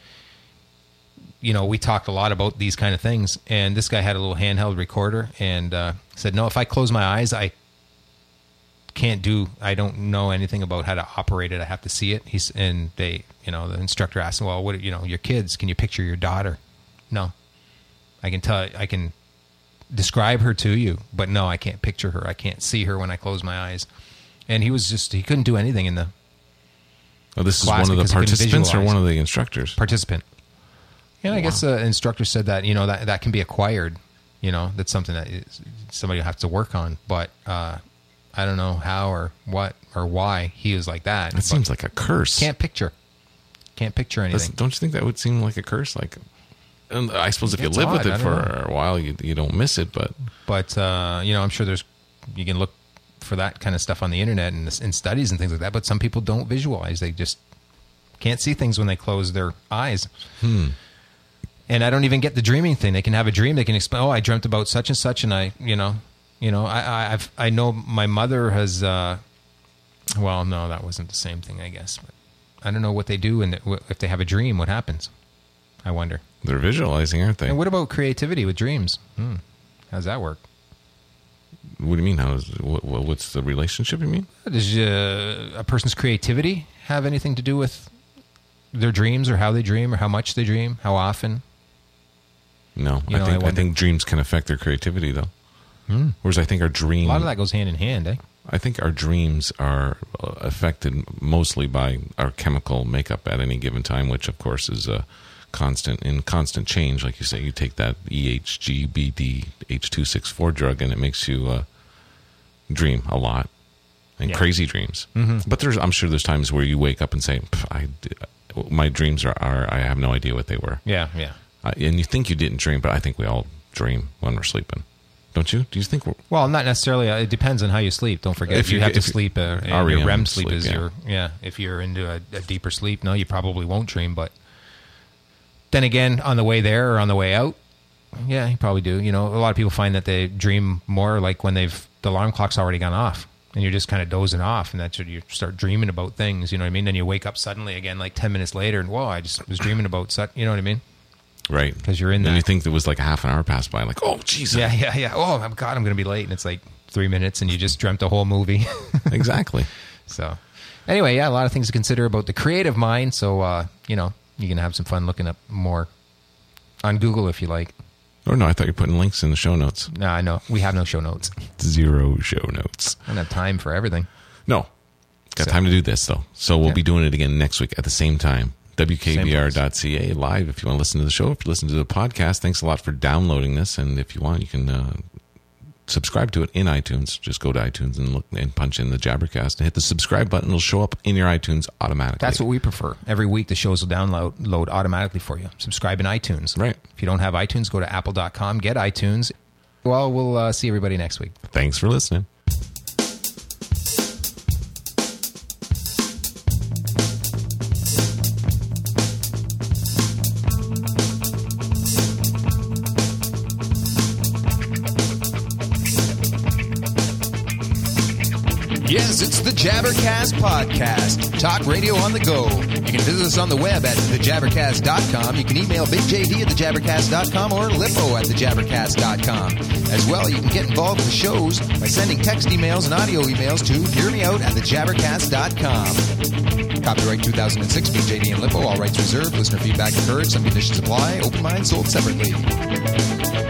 you know, we talked a lot about these kind of things, and this guy had a little handheld recorder and uh, said, no, if I close my eyes, I can't do, I don't know anything about how to operate it. I have to see it. He's, and they, you know, the instructor asked him, well, what, you know, your kids, can you picture your daughter? No. I can tell, I can describe her to you, but no, I can't picture her. I can't see her when I close my eyes. And he was just, he couldn't do anything in the Oh, this is class one of the because he couldn't participants or visualize. one of the instructors? Participant. Yeah, I guess the instructor said that, you know, that, that can be acquired. You know, that's something that is, somebody will have to work on. But uh, I don't know how or what or why he was like that. That seems like a curse. Can't picture. Can't picture That's- anything. don't you think that would seem like a curse? Like, and I suppose if you It's live odd, with I it don't for know. a while, you you don't miss it. But But, uh, you know, I'm sure there's, you can look for that kind of stuff on the internet and in studies and things like that. But some people don't visualize. They just can't see things when they close their eyes. Hmm. And I don't even get the dreaming thing. They can have a dream. They can explain, oh, I dreamt about such and such. And I, you know, you know, I, I, I've, I know my mother has, uh, well, no, that wasn't the same thing, I guess. But I don't know what they do. And if they have a dream, what happens? I wonder. they're visualizing, aren't they? And what about creativity with dreams? Hmm. How's that work? What do you mean? How is what, what- what's the relationship? You mean? Does uh, a person's creativity have anything to do with their dreams, or how they dream, or how much they dream, how often? No, You I know, I think I, wonder- think dreams can affect their creativity though. Hmm. Whereas I think our A dream, lot of that goes hand in hand, eh? I think our dreams are uh, affected mostly by our chemical makeup at any given time, which of course is uh, constant in constant change. Like you say, you take that E H G B D H two sixty-four drug, and it makes you uh, dream a lot and Yeah. crazy dreams. Mhm. But there's, I'm sure there's times where you wake up and say, "Pff, I, my dreams are, are, I have no idea what they were. Yeah, yeah. Uh, and you think you didn't dream, but I think we all dream when we're sleeping. Don't you? Do you think we're, Well, not necessarily. Uh, It depends on how you sleep. Don't forget, If if you, you- have to if you- sleep, uh, and R E M your R E M sleep, sleep, is yeah. your yeah. If you're into a, a deeper sleep, no, you probably won't dream. But then again, on the way there or on the way out, yeah, you probably do. You know, a lot of people find that they dream more like when they've the alarm clock's already gone off, and you're just kind of dozing off, and that's when you start dreaming about things. You know what I mean? Then you wake up suddenly again, like ten minutes later, and whoa, I just was dreaming about such. You know what I mean? right? 'Cause you're in And that. you think there was like a half an hour passed by, like, oh, Jesus. Yeah, yeah, yeah. Oh, my God, I'm going to be late, and it's like three minutes, and you just dreamt a whole movie. Exactly. So, anyway, yeah, a lot of things to consider about the creative mind. So, uh, you know, you can have some fun looking up more on Google if you like. Oh, no, I thought you were putting links in the show notes. No, I know. We have no show notes. Zero show notes. I don't have time for everything. No. Got So- time to do this, though. So we'll Yeah. be doing it again next week at the same time. W K B R dot C A live if you want to listen to the show. If you listen to the podcast, thanks a lot for downloading this. And if you want, you can uh, subscribe to it in iTunes. Just go to iTunes and look and punch in the Jabbercast and hit the subscribe button. It'll show up in your iTunes automatically. That's what we prefer. Every week, the shows will download load automatically for you. Subscribe in iTunes. Right. If you don't have iTunes, go to apple dot com, get iTunes. Well, we'll uh, see everybody next week. Thanks for listening. Yes, it's the Jabbercast Podcast. Talk radio on the go. You can visit us on the web at the jabbercast dot com. You can email Big J D at the jabbercast dot com or Lippo at the jabbercast dot com. As well, you can get involved with the shows by sending text emails and audio emails to hear me out at the jabbercast dot com. Copyright two thousand six, Big J D and Lippo. All rights reserved. Listener feedback encouraged. Some conditions apply. Open mind sold separately.